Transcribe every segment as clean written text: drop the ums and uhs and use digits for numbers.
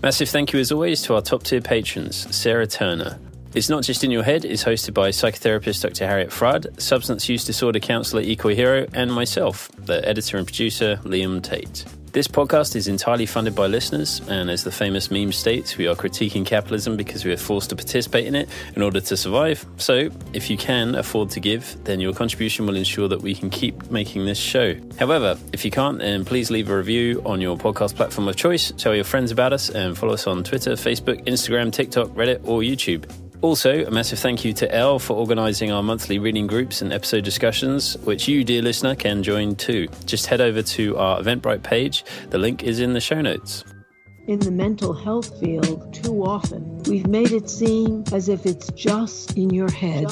Massive thank you as always to our top tier patrons, Sarah Turner. It's Not Just In Your Head is hosted by psychotherapist Dr. Harriet Fradd, substance use disorder counsellor Equal Hero, and myself, the editor and producer Liam Tate. This podcast is entirely funded by listeners, and as the famous meme states, we are critiquing capitalism because we are forced to participate in it in order to survive. So, if you can afford to give, then your contribution will ensure that we can keep making this show. However, if you can't, then please leave a review on your podcast platform of choice, tell your friends about us, and follow us on Twitter, Facebook, Instagram, TikTok, Reddit, or YouTube. Also, a massive thank you to Elle for organising our monthly reading groups and episode discussions, which you, dear listener, can join too. Just head over to our Eventbrite page. The link is in the show notes. In the mental health field, too often, we've made it seem as if it's just in your head.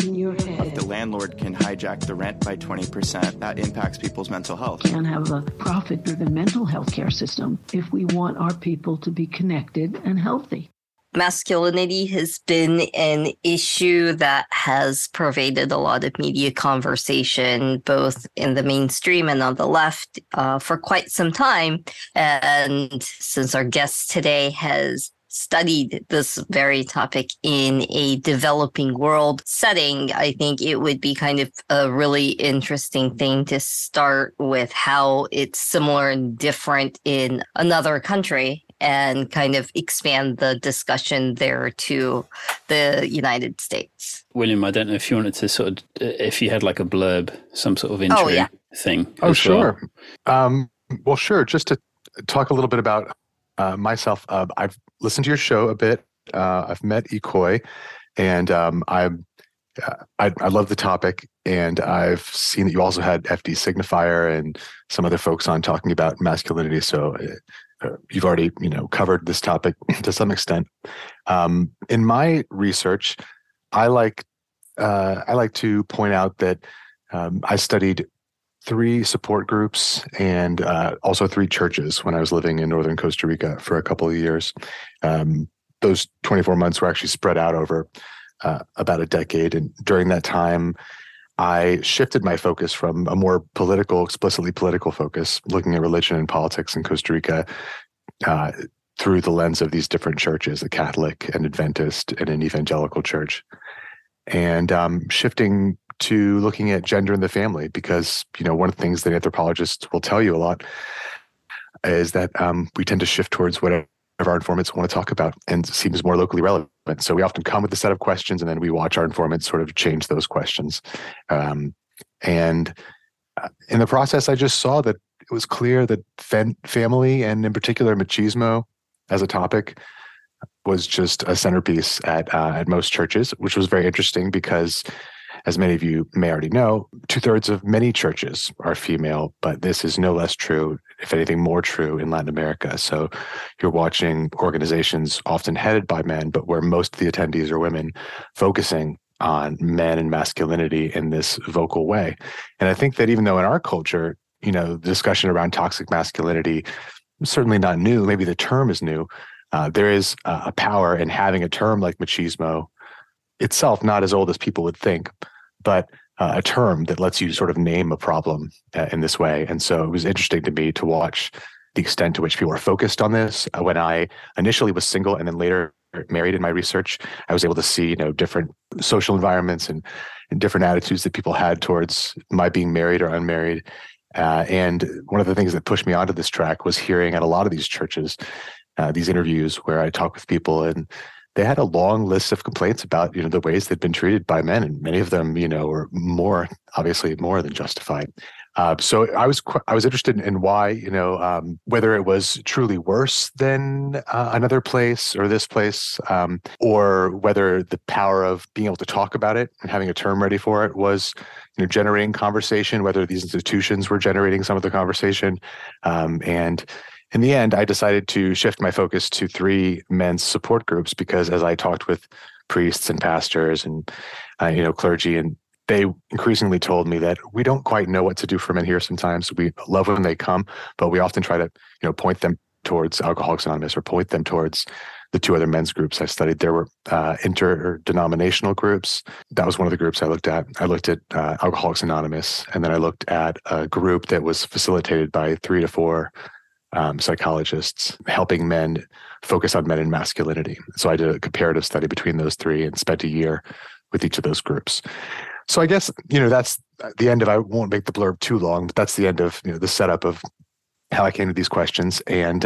The landlord can hijack the rent by 20%. That impacts people's mental health. Can't have a profit-driven mental health care system if we want our people to be connected and healthy. Masculinity has been an issue that has pervaded a lot of media conversation, both in the mainstream and on the left, for quite some time. And since our guest today has studied this very topic in a developing world setting, I think it would be kind of a really interesting thing to start with how it's similar and different in another country, and kind of expand the discussion there to the United States. William, I don't know if you wanted to if you had like a blurb, some sort of intro thing. Oh, sure. Well, sure. Just to talk a little bit about myself, I've listened to your show a bit. I've met Ikoi, and I love the topic. And I've seen that you also had FD Signifier and some other folks on talking about masculinity. So you've already, covered this topic to some extent. In my research, I like to point out that I studied 3 support groups and also 3 churches when I was living in northern Costa Rica for a couple of years. Those 24 months were actually spread out over about a decade, and during that time, I shifted my focus from a more explicitly political focus, looking at religion and politics in Costa Rica through the lens of these different churches, the Catholic, an Adventist, and an evangelical church, and shifting to looking at gender in the family, because, one of the things that anthropologists will tell you a lot is that we tend to shift towards whatever our informants want to talk about and seems more locally relevant. So we often come with a set of questions, and then we watch our informants sort of change those questions. And in the process, I just saw that it was clear that family, and in particular machismo as a topic, was just a centerpiece at most churches, which was very interesting because, as many of you may already know, 2/3 of many churches are female, but this is no less true, if anything more true, in Latin America. So you're watching organizations often headed by men, but where most of the attendees are women, focusing on men and masculinity in this vocal way. And I think that even though in our culture, the discussion around toxic masculinity is certainly not new, maybe the term is new, there is a power in having a term like machismo itself, not as old as people would think, but a term that lets you sort of name a problem in this way. And so it was interesting to me to watch the extent to which people are focused on this. When I initially was single and then later married in my research, I was able to see, different social environments and different attitudes that people had towards my being married or unmarried. And one of the things that pushed me onto this track was hearing at a lot of these churches, these interviews where I talk with people, and they had a long list of complaints about, the ways they'd been treated by men, and many of them, were obviously more than justified. So I was interested in why, whether it was truly worse than another place or this place, or whether the power of being able to talk about it and having a term ready for it was, generating conversation, whether these institutions were generating some of the conversation. And in the end, I decided to shift my focus to 3 men's support groups because as I talked with priests and pastors and, clergy, and they increasingly told me that we don't quite know what to do for men here sometimes. We love when they come, but we often try to, point them towards Alcoholics Anonymous or point them towards the 2 other men's groups I studied. There were interdenominational groups. That was one of the groups I looked at. I looked at Alcoholics Anonymous, and then I looked at a group that was facilitated by 3 to 4 psychologists helping men focus on men and masculinity. So I did a comparative study between those three and spent a year with each of those groups. So I guess, that's the end of, I won't make the blurb too long, but that's the end of, the setup of how I came to these questions. And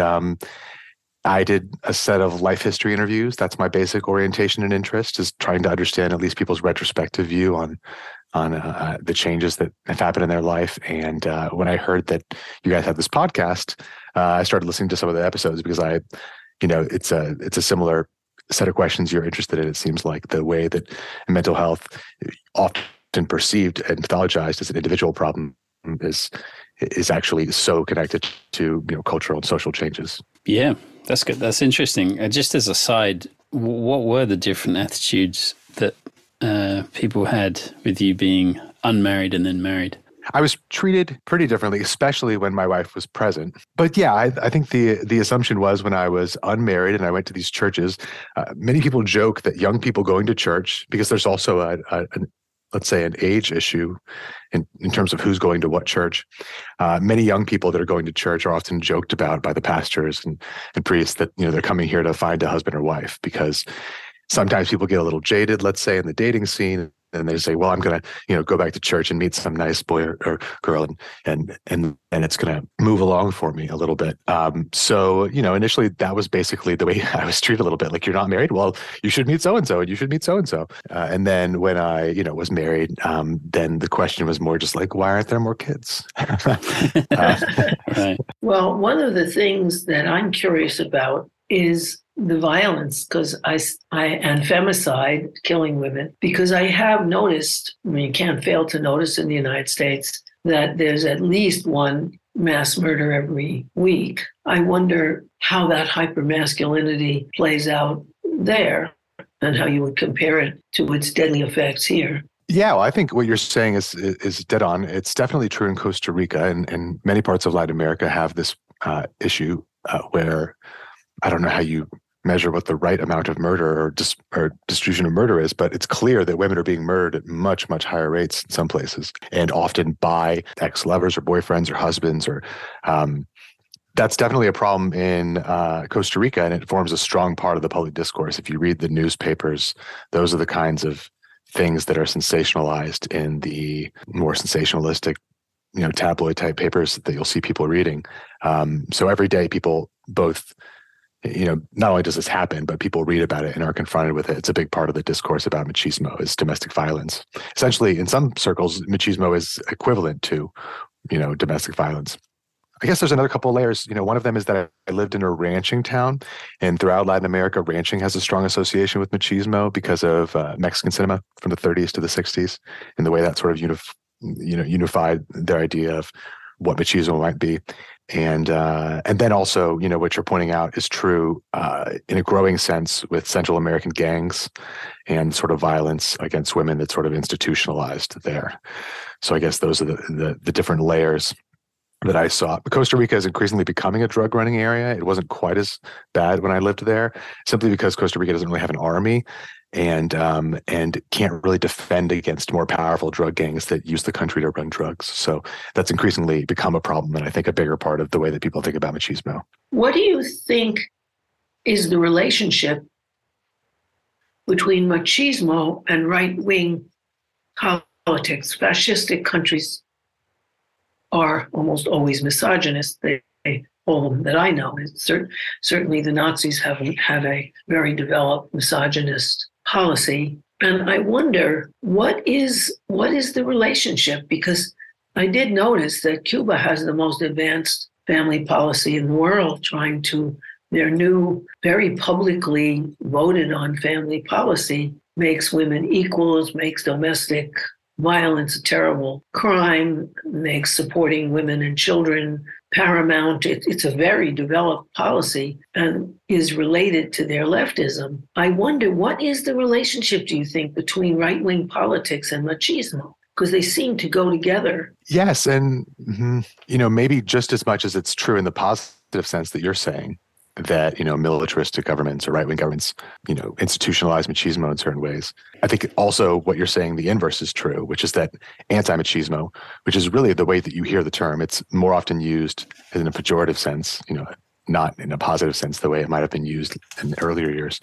I did a set of life history interviews. That's my basic orientation and interest, is trying to understand at least people's retrospective view on the changes that have happened in their life. And when I heard that you guys had this podcast, I started listening to some of the episodes because it's a similar set of questions you're interested in. It seems like the way that mental health, often perceived and pathologized as an individual problem, is actually so connected to cultural and social changes. Yeah, that's good. That's interesting. Just as a side, what were the different attitudes that people had with you being unmarried and then married? I was treated pretty differently, especially when my wife was present. But yeah, I think the assumption was when I was unmarried and I went to these churches, many people joke that young people going to church, because there's also let's say an age issue in terms of who's going to what church. Many young people that are going to church are often joked about by the pastors and priests that, they're coming here to find a husband or wife, because sometimes people get a little jaded, let's say, in the dating scene, and they say, well, I'm going to, go back to church and meet some nice boy or girl, and it's going to move along for me a little bit. So, initially that was basically the way I was treated a little bit. Like, you're not married? Well, you should meet so-and-so, and you should meet so-and-so. And then when I, was married, then the question was more just like, why aren't there more kids? Right. Well, one of the things that I'm curious about is the violence, because I and femicide, killing women, because I have noticed, you can't fail to notice in the United States that there's at least one mass murder every week. I wonder how that hypermasculinity plays out there and how you would compare it to its deadly effects here. Yeah, well, I think what you're saying is dead on. It's definitely true in Costa Rica, and many parts of Latin America have this issue where I don't know how you measure what the right amount of murder or distribution of murder is, but it's clear that women are being murdered at much, much higher rates in some places, and often by ex-lovers or boyfriends or husbands. Or that's definitely a problem in Costa Rica, and it forms a strong part of the public discourse. If you read the newspapers, those are the kinds of things that are sensationalized in the more sensationalistic, tabloid type papers that you'll see people reading. So every day people both, not only does this happen, but people read about it and are confronted with it. It's a big part of the discourse about machismo, is domestic violence. Essentially, in some circles, machismo is equivalent to, domestic violence. I guess there's another couple of layers. One of them is that I lived in a ranching town, and throughout Latin America, ranching has a strong association with machismo because of Mexican cinema from the 30s to the 60s, and the way that sort of unified their idea of what machismo might be. And then also, what you're pointing out is true in a growing sense with Central American gangs and sort of violence against women that's sort of institutionalized there. So I guess those are the different layers that I saw. Costa Rica is increasingly becoming a drug running area. It wasn't quite as bad when I lived there, simply because Costa Rica doesn't really have an army and can't really defend against more powerful drug gangs that use the country to run drugs. So that's increasingly become a problem, and I think a bigger part of the way that people think about machismo. What do you think is the relationship between machismo and right-wing politics? Fascistic countries are almost always misogynist. All of them that I know. Certainly the Nazis haven't had a very developed misogynist policy. And I wonder, what is the relationship? Because I did notice that Cuba has the most advanced family policy in the world, their new, very publicly voted on family policy makes women equals, makes domestic violence a terrible crime, makes supporting women and children paramount. It's a very developed policy and is related to their leftism. I wonder, what is the relationship, do you think, between right-wing politics and machismo? Because they seem to go together. Yes, and maybe just as much as it's true in the positive sense that you're saying, that, militaristic governments or right-wing governments, institutionalize machismo in certain ways. I think also what you're saying, the inverse is true, which is that anti-machismo, which is really the way that you hear the term, it's more often used in a pejorative sense, not in a positive sense, the way it might have been used in earlier years.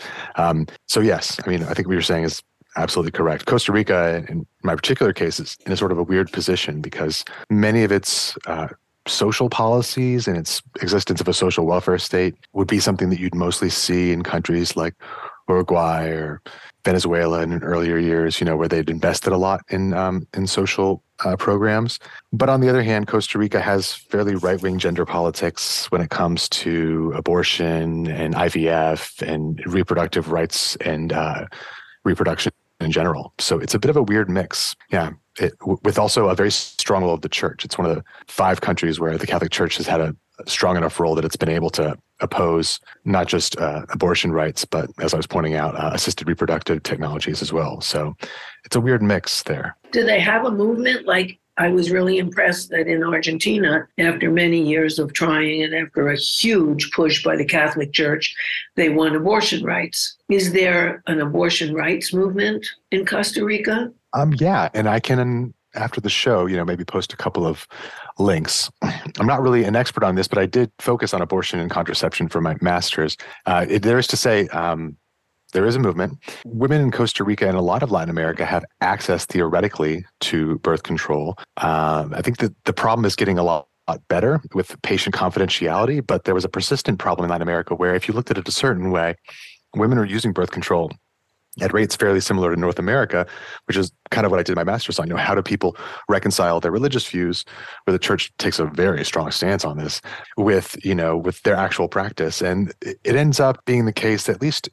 So yes, I think what you're saying is absolutely correct. Costa Rica, in my particular case, is in a sort of a weird position because many of its social policies and its existence of a social welfare state would be something that you'd mostly see in countries like Uruguay or Venezuela in earlier years, where they'd invested a lot in social programs. But on the other hand, Costa Rica has fairly right-wing gender politics when it comes to abortion and IVF and reproductive rights and reproduction in general. So it's a bit of a weird mix. Yeah. With also a very strong role of the church. It's one of the 5 countries where the Catholic Church has had a strong enough role that it's been able to oppose not just abortion rights, but as I was pointing out, assisted reproductive technologies as well. So it's a weird mix there. Do they have a movement? Like, I was really impressed that in Argentina, after many years of trying and after a huge push by the Catholic Church, they won abortion rights. Is there an abortion rights movement in Costa Rica? Yeah, and I can, after the show, maybe post a couple of links. I'm not really an expert on this, but I did focus on abortion and contraception for my master's. There is to say, there is a movement. Women in Costa Rica and a lot of Latin America have access theoretically to birth control. I think that the problem is getting a lot better with patient confidentiality, but there was a persistent problem in Latin America where if you looked at it a certain way, women are using birth control at rates fairly similar to North America, which is kind of what I did my master's on. How do people reconcile their religious views, where the church takes a very strong stance on this, with their actual practice? And it ends up being the case, at least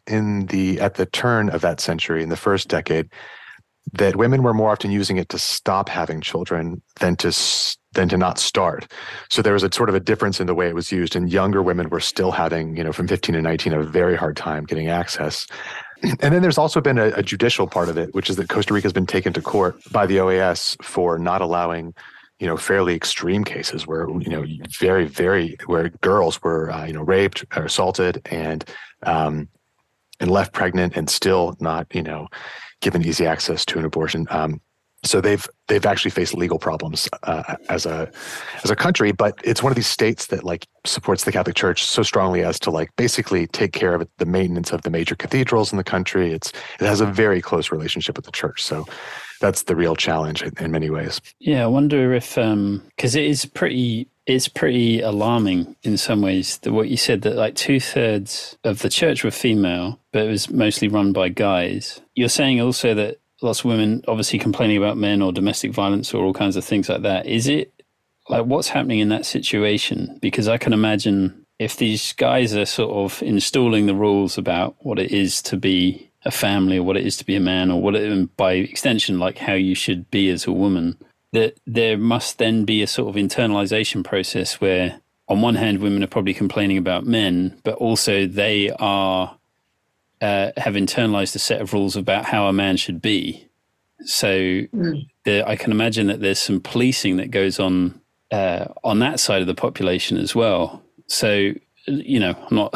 at the turn of that century, in the first decade, that women were more often using it to stop having children than to not start. So there was a sort of a difference in the way it was used, and younger women were still having, from 15 to 19, a very hard time getting access. And then there's also been a judicial part of it, which is that Costa Rica has been taken to court by the OAS for not allowing, fairly extreme cases where, very, very, where girls were, raped or assaulted and left pregnant and still not, given easy access to an abortion. So they've actually faced legal problems as a country, but it's one of these states that supports the Catholic Church so strongly as to basically take care of the maintenance of the major cathedrals in the country. It has a very close relationship with the church, so that's the real challenge in many ways. Yeah, I wonder if because it's pretty alarming in some ways that what you said, that 2/3 of the church were female, but it was mostly run by guys. You're saying also that lots of women obviously complaining about men or domestic violence or all kinds of things like that. Is it what's happening in that situation? Because I can imagine if these guys are sort of installing the rules about what it is to be a family or what it is to be a man, or by extension, how you should be as a woman, that there must then be a sort of internalization process where on one hand, women are probably complaining about men, but also they are have internalized a set of rules about how a man should be. So I can imagine that there's some policing that goes on that side of the population as well. So, I'm not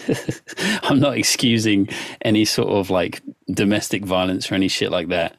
I'm not excusing any sort of domestic violence or any shit like that.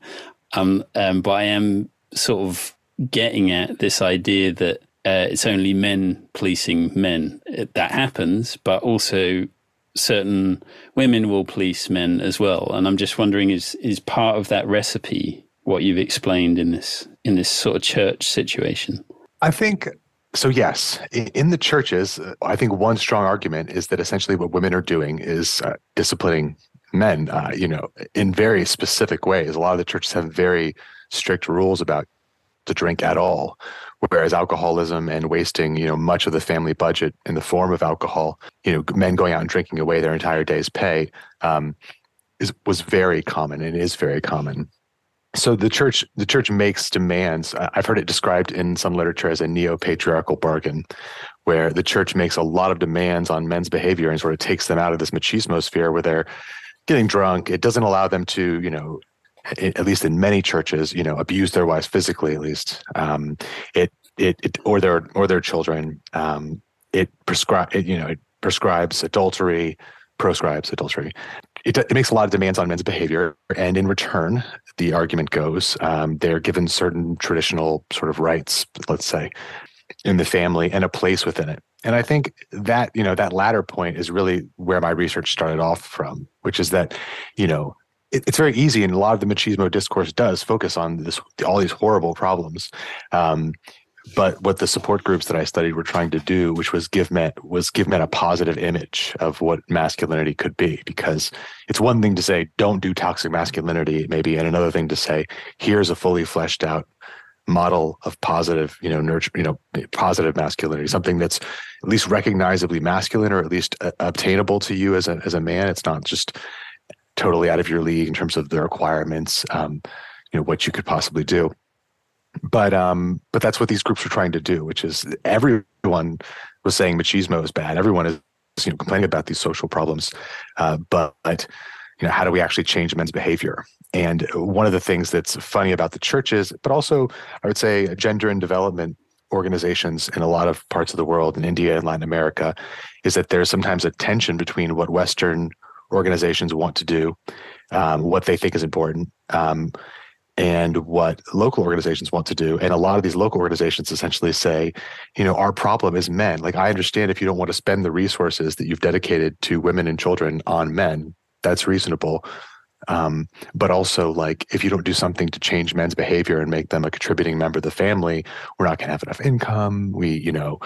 But I am sort of getting at this idea that it's only men policing men. That happens, but also certain women will police men as well. And I'm just wondering, is part of that recipe what you've explained in this sort of church situation? I think so, yes. In the churches, I think one strong argument is that essentially what women are doing is disciplining men, in very specific ways. A lot of the churches have very strict rules about to drink at all, whereas alcoholism and wasting, much of the family budget in the form of alcohol, men going out and drinking away their entire day's pay, was very common and is very common. So the church makes demands. I've heard it described in some literature as a neo-patriarchal bargain, where the church makes a lot of demands on men's behavior and sort of takes them out of this machismo sphere where they're getting drunk. It doesn't allow them to, at least in many churches, abuse their wives physically, at least, or their children. It prescribes adultery, proscribes adultery. It makes a lot of demands on men's behavior. And in return, the argument goes, they're given certain traditional sort of rights, let's say, in the family and a place within it. And I think that, that latter point is really where my research started off from, which is that, it's very easy, and a lot of the machismo discourse does focus on all these horrible problems. But what the support groups that I studied were trying to do, which was give men a positive image of what masculinity could be. Because it's one thing to say, don't do toxic masculinity, maybe, and another thing to say, here's a fully fleshed out model of positive, nurture, positive masculinity, something that's at least recognizably masculine, or at least obtainable to you as a man. It's not just totally out of your league in terms of the requirements, what you could possibly do. But that's what these groups were trying to do, which is everyone was saying machismo is bad. Everyone is complaining about these social problems, but how do we actually change men's behavior? And one of the things that's funny about the churches, but also I would say gender and development organizations in a lot of parts of the world, in India and Latin America, is that there's sometimes a tension between what Western organizations want to do, what they think is important, and what local organizations want to do. And a lot of these local organizations essentially say, our problem is men. Like, I understand if you don't want to spend the resources that you've dedicated to women and children on men, that's reasonable. But also, like, if you don't do something to change men's behavior and make them a contributing member of the family, we're not going to have enough income. We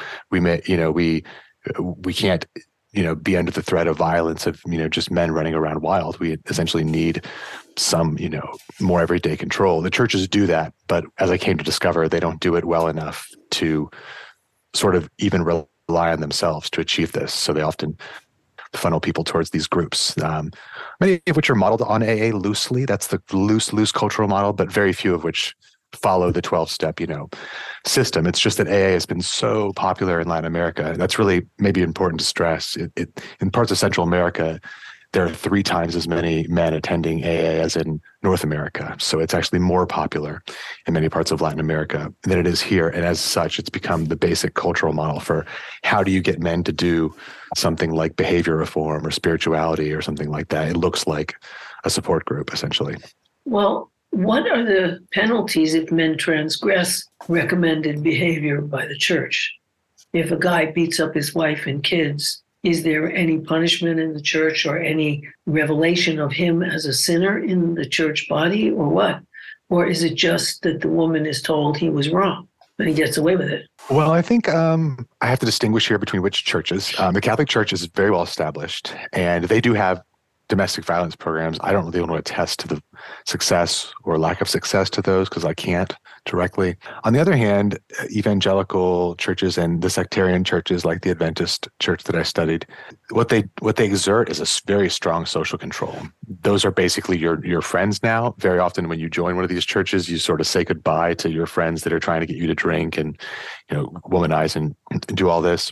can't, be under the threat of violence of, just men running around wild. We essentially need some, more everyday control. The churches do that, but as I came to discover, they don't do it well enough to sort of even rely on themselves to achieve this. So they often funnel people towards these groups, many of which are modeled on AA loosely. That's the loose cultural model, but very few of which follow the 12-step, system. It's just that AA has been so popular in Latin America. That's really maybe important to stress. In parts of Central America, there are 3 times as many men attending AA as in North America. So it's actually more popular in many parts of Latin America than it is here. And as such, it's become the basic cultural model for how do you get men to do something like behavior reform or spirituality or something like that. It looks like a support group, essentially. Well, what are the penalties if men transgress recommended behavior by the church? If a guy beats up his wife and kids, is there any punishment in the church or any revelation of him as a sinner in the church body, or what? Or is it just that the woman is told he was wrong and he gets away with it? Well, I think I have to distinguish here between which churches. The Catholic Church is very well established, and they do have domestic violence programs. I don't really want to attest to the success or lack of success to those because I can't directly. On the other hand, evangelical churches and the sectarian churches like the Adventist church that I studied, what they exert is a very strong social control. Those are basically your friends now. Very often when you join one of these churches, you sort of say goodbye to your friends that are trying to get you to drink and womanize and do all this.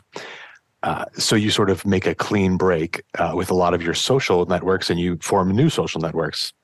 So you sort of make a clean break with a lot of your social networks, and you form new social networks.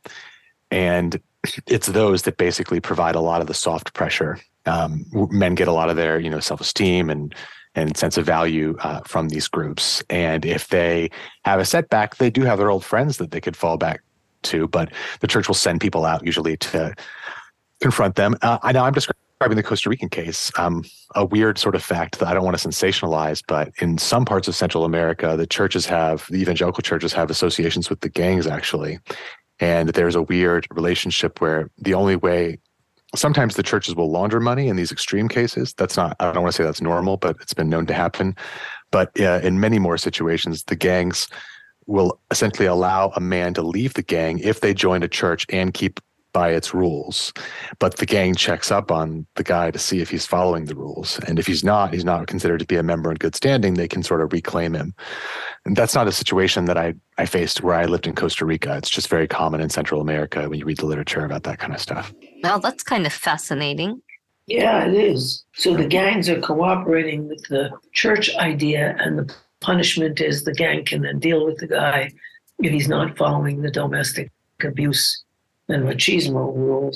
And it's those that basically provide a lot of the soft pressure. Men get a lot of their, self-esteem and sense of value from these groups. And if they have a setback, they do have their old friends that they could fall back to, but the church will send people out usually to confront them. I know I'm describing the Costa Rican case, a weird sort of fact that I don't want to sensationalize, but in some parts of Central America, the evangelical churches have associations with the gangs, actually. And there's a weird relationship where the only way, sometimes the churches will launder money in these extreme cases. I don't want to say that's normal, but it's been known to happen. But in many more situations, the gangs will essentially allow a man to leave the gang if they join a church and keep by its rules. But the gang checks up on the guy to see if he's following the rules. And if he's not considered to be a member in good standing, they can sort of reclaim him. And that's not a situation that I faced where I lived in Costa Rica. It's just very common in Central America when you read the literature about that kind of stuff. Now, that's kind of fascinating. Yeah, it is. So the gangs are cooperating with the church idea, and the punishment is the gang can then deal with the guy if he's not following the domestic abuse and machismo rules.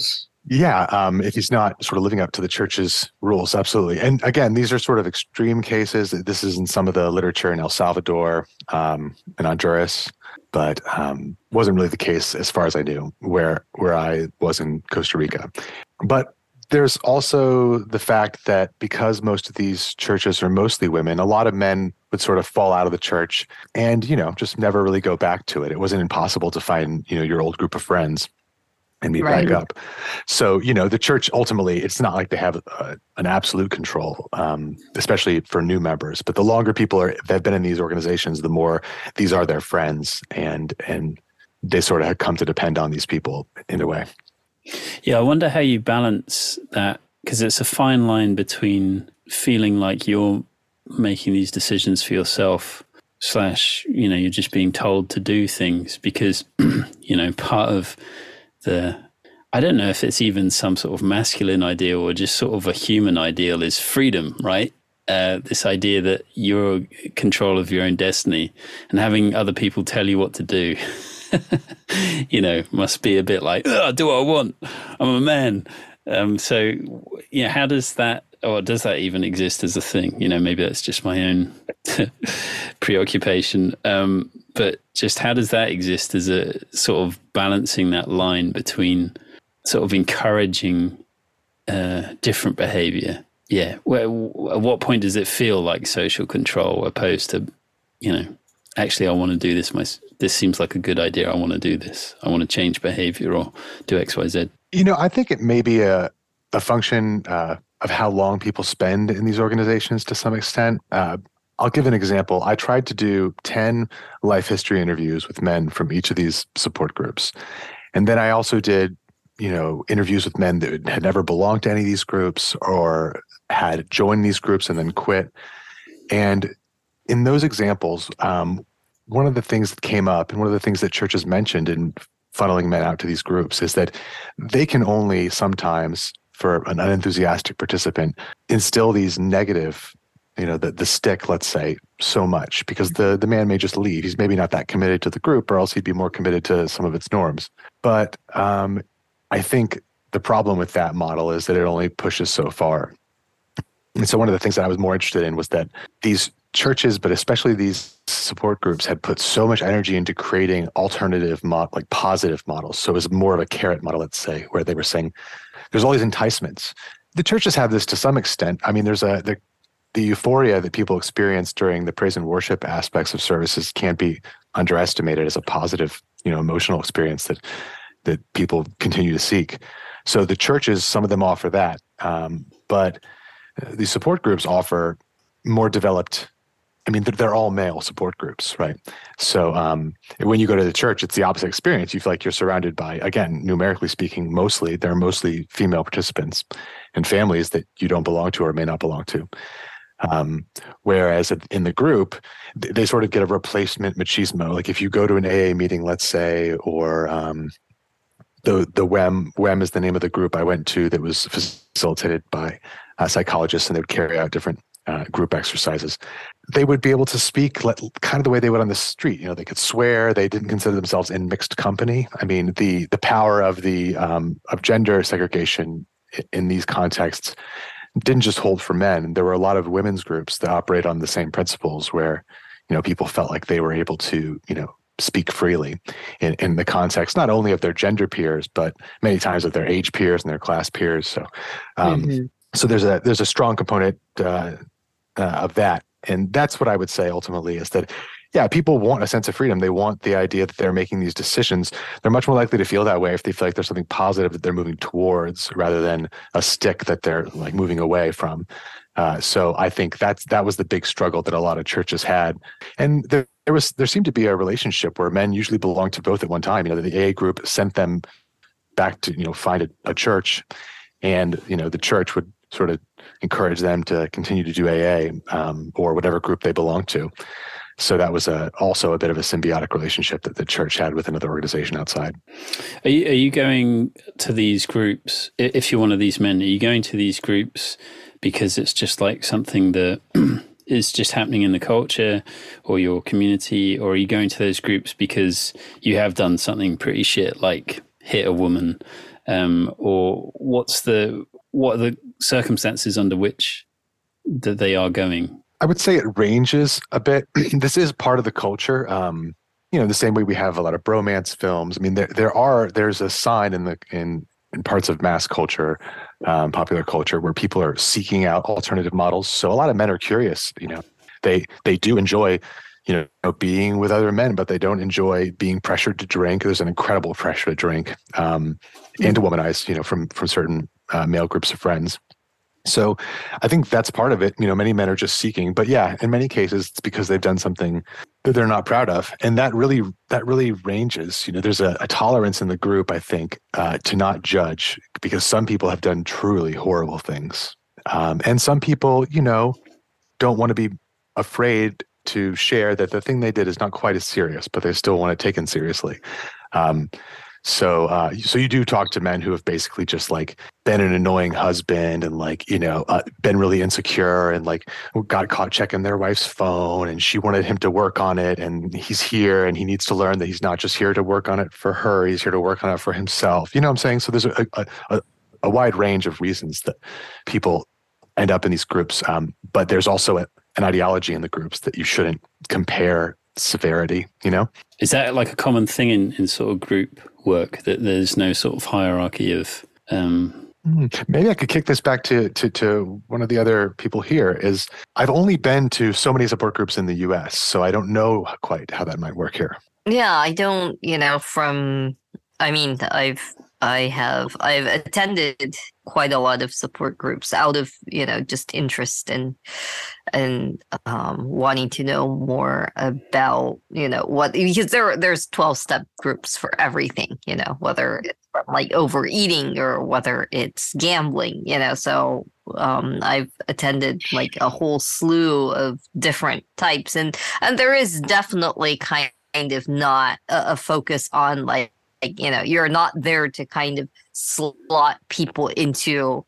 Yeah, if he's not sort of living up to the church's rules, absolutely. And again, these are sort of extreme cases. This is in some of the literature in El Salvador and Honduras, but wasn't really the case as far as I knew where I was in Costa Rica. But there's also the fact that because most of these churches are mostly women, a lot of men would sort of fall out of the church and, just never really go back to it. It wasn't impossible to find, your old group of friends and meet back up. So, the church ultimately, it's not like they have an absolute control, especially for new members. But the longer people have been in these organizations, the more these are their friends, and they sort of have come to depend on these people in a way. Yeah, I wonder how you balance that, because it's a fine line between feeling like you're making these decisions for yourself / you're just being told to do things because, part of I don't know if it's even some sort of masculine ideal or just sort of a human ideal is freedom, right? This idea that you're in control of your own destiny and having other people tell you what to do, must be a bit like, I do what I want. I'm a man. So, how does that, or does that even exist as a thing? Maybe that's just my own preoccupation. But just how does that exist as a sort of balancing that line between sort of encouraging different behavior? Yeah. At what point does it feel like social control opposed to, actually, I want to do this. This seems like a good idea. I want to do this. I want to change behavior or do X, Y, Z. I think it may be a function of how long people spend in these organizations to some extent. I'll give an example. I tried to do 10 life history interviews with men from each of these support groups. And then I also did, interviews with men that had never belonged to any of these groups or had joined these groups and then quit. And in those examples, one of the things that came up and one of the things that churches mentioned in funneling men out to these groups is that they can only sometimes, for an unenthusiastic participant, instill these negative the stick, let's say, so much because the man may just leave. He's maybe not that committed to the group, or else he'd be more committed to some of its norms. But I think the problem with that model is that it only pushes so far. And so one of the things that I was more interested in was that these churches, but especially these support groups, had put so much energy into creating alternative, positive models. So it was more of a carrot model, let's say, where they were saying there's all these enticements. The churches have this to some extent. I mean, there's the euphoria that people experience during the praise and worship aspects of services can't be underestimated as a positive, emotional experience that people continue to seek. So the churches, some of them offer that, but the support groups offer more developed. I mean, they're all male support groups, right? So when you go to the church, it's the opposite experience. You feel like you're surrounded by, again, numerically speaking, they're mostly female participants and families that you don't belong to or may not belong to. Whereas in the group, they sort of get a replacement machismo. Like if you go to an AA meeting, let's say, or the WEM is the name of the group I went to that was facilitated by psychologists, and they would carry out different group exercises. They would be able to speak kind of the way they would on the street. They could swear. They didn't consider themselves in mixed company. I mean, the power of of gender segregation in these contexts didn't just hold for men. There were a lot of women's groups that operate on the same principles where, people felt like they were able to, speak freely in the context, not only of their gender peers, but many times of their age peers and their class peers. So, so there's a strong component of that. And that's what I would say ultimately is that, yeah, people want a sense of freedom. They want the idea that they're making these decisions. They're much more likely to feel that way if they feel like there's something positive that they're moving towards rather than a stick that they're like moving away from. So I think that was the big struggle that a lot of churches had. And there seemed to be a relationship where men usually belonged to both at one time. The AA group sent them back to, find a church, and, the church would sort of encourage them to continue to do AA or whatever group they belonged to. So that was also a bit of a symbiotic relationship that the church had with another organization outside. Are you going to these groups, if you're one of these men, are you going to these groups because it's just like something that is just happening in the culture or your community, or are you going to those groups because you have done something pretty shit, like hit a woman, or what are the circumstances under which that they are going? I would say it ranges a bit. This is part of the culture. The same way we have a lot of bromance films. I mean, there's a sign in parts of mass culture, popular culture, where people are seeking out alternative models. So a lot of men are curious. They do enjoy, being with other men, but they don't enjoy being pressured to drink. There's an incredible pressure to drink and to womanize, from certain male groups of friends. So I think that's part of it. Many men are just seeking, but yeah, in many cases it's because they've done something that they're not proud of. And that really ranges. There's a tolerance in the group, I think, to not judge, because some people have done truly horrible things. And some people, don't want to be afraid to share that the thing they did is not quite as serious, but they still want it taken seriously. So you do talk to men who have basically just like been an annoying husband and been really insecure and got caught checking their wife's phone, and she wanted him to work on it, and he's here and he needs to learn that he's not just here to work on it for her, he's here to work on it for himself. You know what I'm saying? So there's a wide range of reasons that people end up in these groups, but there's also an ideology in the groups that you shouldn't compare severity. Is that like a common thing in sort of group work, that there's no sort of hierarchy of Maybe I could kick this back to one of the other people here. Is I've only been to so many support groups in the US, so I don't know quite how that might work here. Yeah, I don't, I've attended quite a lot of support groups out of, just interest and wanting to know more about, what, because there's 12-step groups for everything, whether it's from like overeating or whether it's gambling, so I've attended like a whole slew of different types, and there is definitely kind of not a focus on you're not there to kind of slot people into,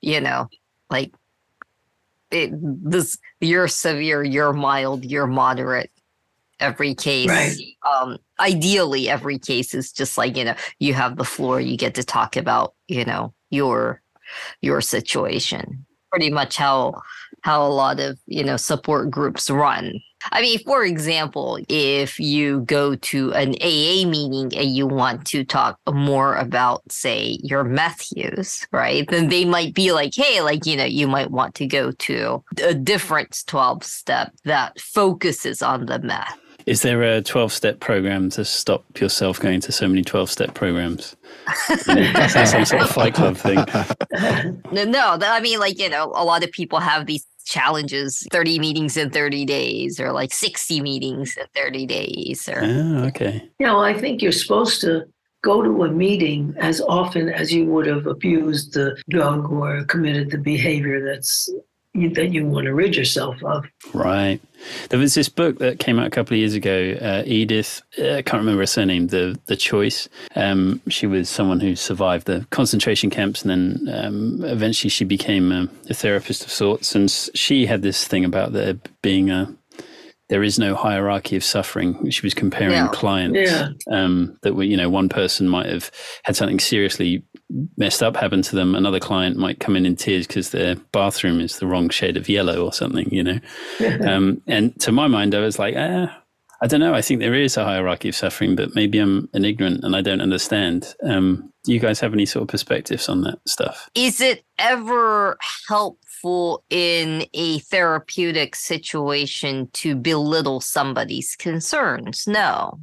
you're severe, you're mild, you're moderate. Every case, right. Ideally, every case is just you have the floor, you get to talk about, your situation. Pretty much how a lot of, support groups run. I mean, for example, if you go to an AA meeting and you want to talk more about, say, your meth use, right? Then they might be like, hey, you might want to go to a different 12-step that focuses on the meth. Is there a 12-step program to stop yourself going to so many 12-step programs? That's some sort of Fight Club thing. No, I mean, a lot of people have these challenges, 30 meetings in 30 days or 60 meetings in 30 days. Okay. I think you're supposed to go to a meeting as often as you would have abused the drug or committed the behavior that you want to rid yourself of. Right. There was this book that came out a couple of years ago, Edith, I can't remember her surname, The Choice. She was someone who survived the concentration camps, and then eventually she became a therapist of sorts. And she had this thing about there being there is no hierarchy of suffering. She was comparing clients that one person might have had something seriously messed up happen to them. Another client might come in tears because their bathroom is the wrong shade of yellow or something, And to my mind, I was like, I don't know. I think there is a hierarchy of suffering, but maybe I'm an ignorant and I don't understand. Do you guys have any sort of perspectives on that stuff? Is it ever helpful in a therapeutic situation to belittle somebody's concerns? No.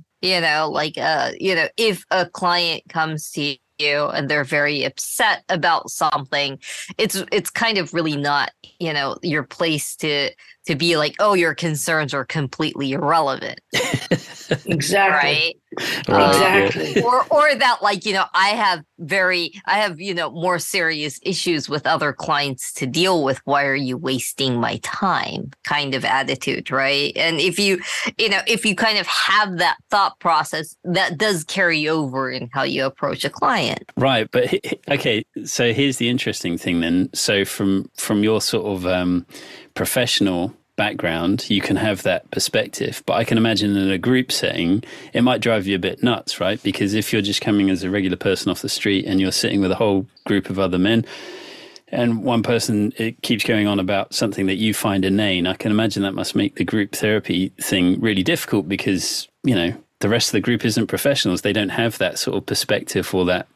If a client comes to you and they're very upset about something, it's kind of really not, your place to be like, oh, your concerns are completely irrelevant. Exactly. Right? Exactly. Or that I have more serious issues with other clients to deal with. Why are you wasting my time? Kind of attitude, right? And if you kind of have that thought process, that does carry over in how you approach a client. Right. But okay, so here's the interesting thing then. So from your sort of professional background, you can have that perspective. But I can imagine in a group setting, it might drive you a bit nuts, right? Because if you're just coming as a regular person off the street and you're sitting with a whole group of other men, and one person it keeps going on about something that you find inane, I can imagine that must make the group therapy thing really difficult because, you know, the rest of the group isn't professionals. They don't have that sort of perspective or that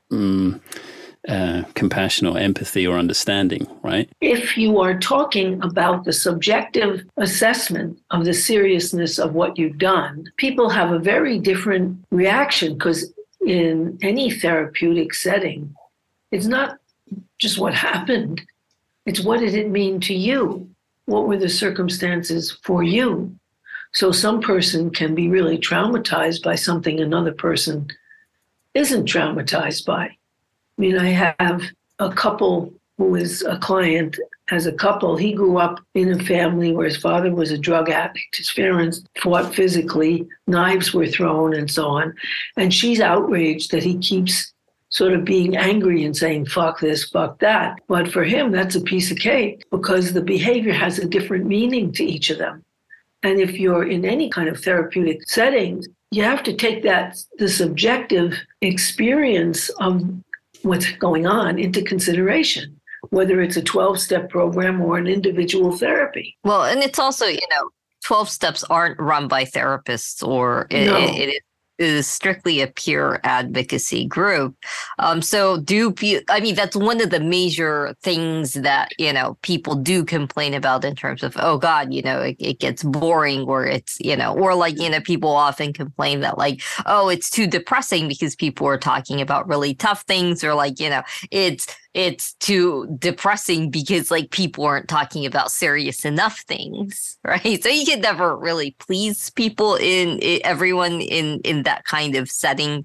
compassion or empathy or understanding, right? If you are talking about the subjective assessment of the seriousness of what you've done, people have a very different reaction because in any therapeutic setting, it's not just what happened, it's what did it mean to you? What were the circumstances for you? So some person can be really traumatized by something another person isn't traumatized by. I mean, I have a couple who is a client. As a couple, he grew up in a family where his father was a drug addict. His parents fought physically, knives were thrown and so on. And she's outraged that he keeps sort of being angry and saying, fuck this, fuck that. But for him, that's a piece of cake because the behavior has a different meaning to each of them. And if you're in any kind of therapeutic settings, you have to take the subjective experience of what's going on into consideration, whether it's a 12-step program or an individual therapy. Well, and it's also, 12 steps aren't run by therapists or it is strictly a peer advocacy group. So that's one of the major things that, people do complain about in terms of, oh God, it gets boring or it's, people often complain that like, oh, it's too depressing because people are talking about really tough things or like, it's too depressing because like people aren't talking about serious enough things, right? So you can never really please people everyone in that kind of setting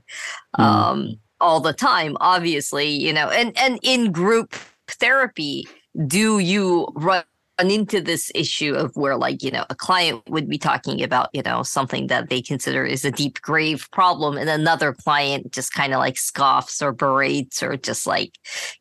all the time, obviously, and in group therapy, do you run into this issue of where like, a client would be talking about, something that they consider is a deep, grave problem. And another client just kind of like scoffs or berates or just like,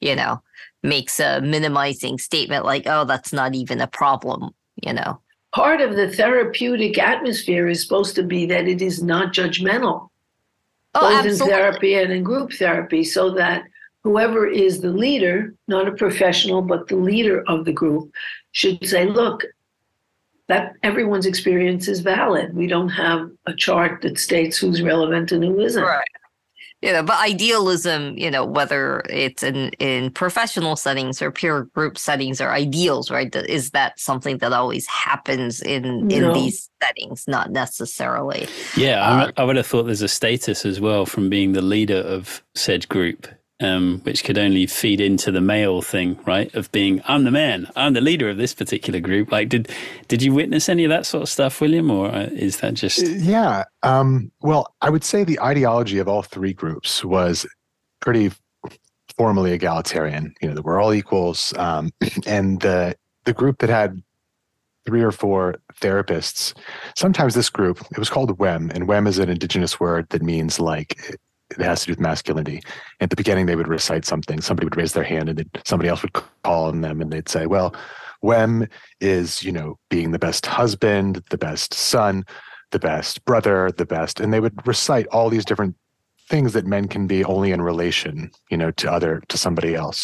makes a minimizing statement like, oh, that's not even a problem, Part of the therapeutic atmosphere is supposed to be that it is not judgmental, both in therapy and in group therapy, so that whoever is the leader, not a professional, but the leader of the group, should say, look, that everyone's experience is valid. We don't have a chart that states who's relevant and who isn't. Right. But idealism, whether it's in professional settings or peer group settings or ideals, right? Is that something that always happens in these settings? Not necessarily. Yeah, I would have thought there's a status as well from being the leader of said group. Which could only feed into the male thing, right? Of being, I'm the man, I'm the leader of this particular group. Like, did you witness any of that sort of stuff, William, or is that just? Yeah. Well, I would say the ideology of all three groups was pretty formally egalitarian. That we're all equals, and the group that had 3 or 4 therapists. Sometimes this group, it was called WEM, and WEM is an indigenous word that means like. It has to do with masculinity. At the beginning, they would recite something. Somebody would raise their hand and somebody else would call on them and they'd say, well, WEM is, being the best husband, the best son, the best brother, the best. And they would recite all these different things that men can be only in relation, to somebody else.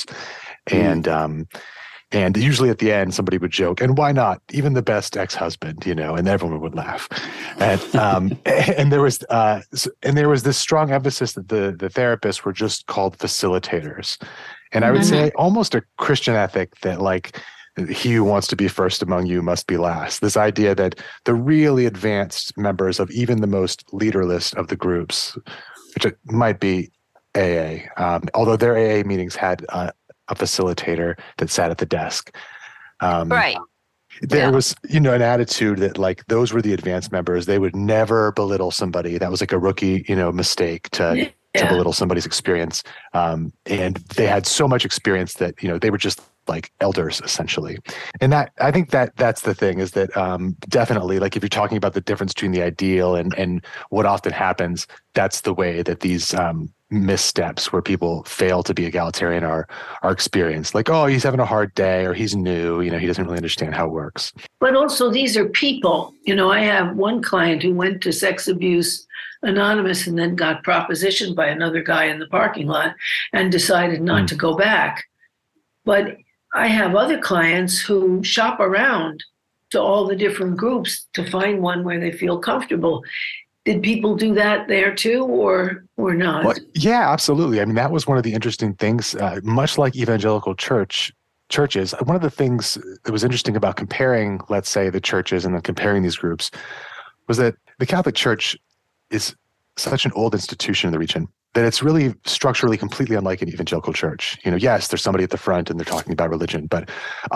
And usually at the end, somebody would joke, and why not? Even the best ex-husband, and everyone would laugh. And there was this strong emphasis that the therapists were just called facilitators. And I would say almost a Christian ethic that like he who wants to be first among you must be last. This idea that the really advanced members of even the most leaderless of the groups, which it might be AA, although their AA meetings had a facilitator that sat at the desk. Right. There was, an attitude that like those were the advanced members. They would never belittle somebody. That was like a rookie, mistake to belittle somebody's experience. And they had so much experience that, they were just like elders essentially. And that, I think that's the thing, is that definitely, like if you're talking about the difference between the ideal and what often happens, that's the way that these missteps where people fail to be egalitarian are experienced. Like, oh, he's having a hard day, or he's new, he doesn't really understand how it works. But also, these are people. I have one client who went to Sex Abuse Anonymous and then got propositioned by another guy in the parking lot and decided not to go back. But I have other clients who shop around to all the different groups to find one where they feel comfortable. Did people do that there too, or not? Well, yeah, absolutely. I mean, that was one of the interesting things. Much like evangelical churches, one of the things that was interesting about comparing, let's say, the churches and then comparing these groups was that the Catholic Church is such an old institution in the region that it's really structurally completely unlike an evangelical church. Yes, there's somebody at the front and they're talking about religion, but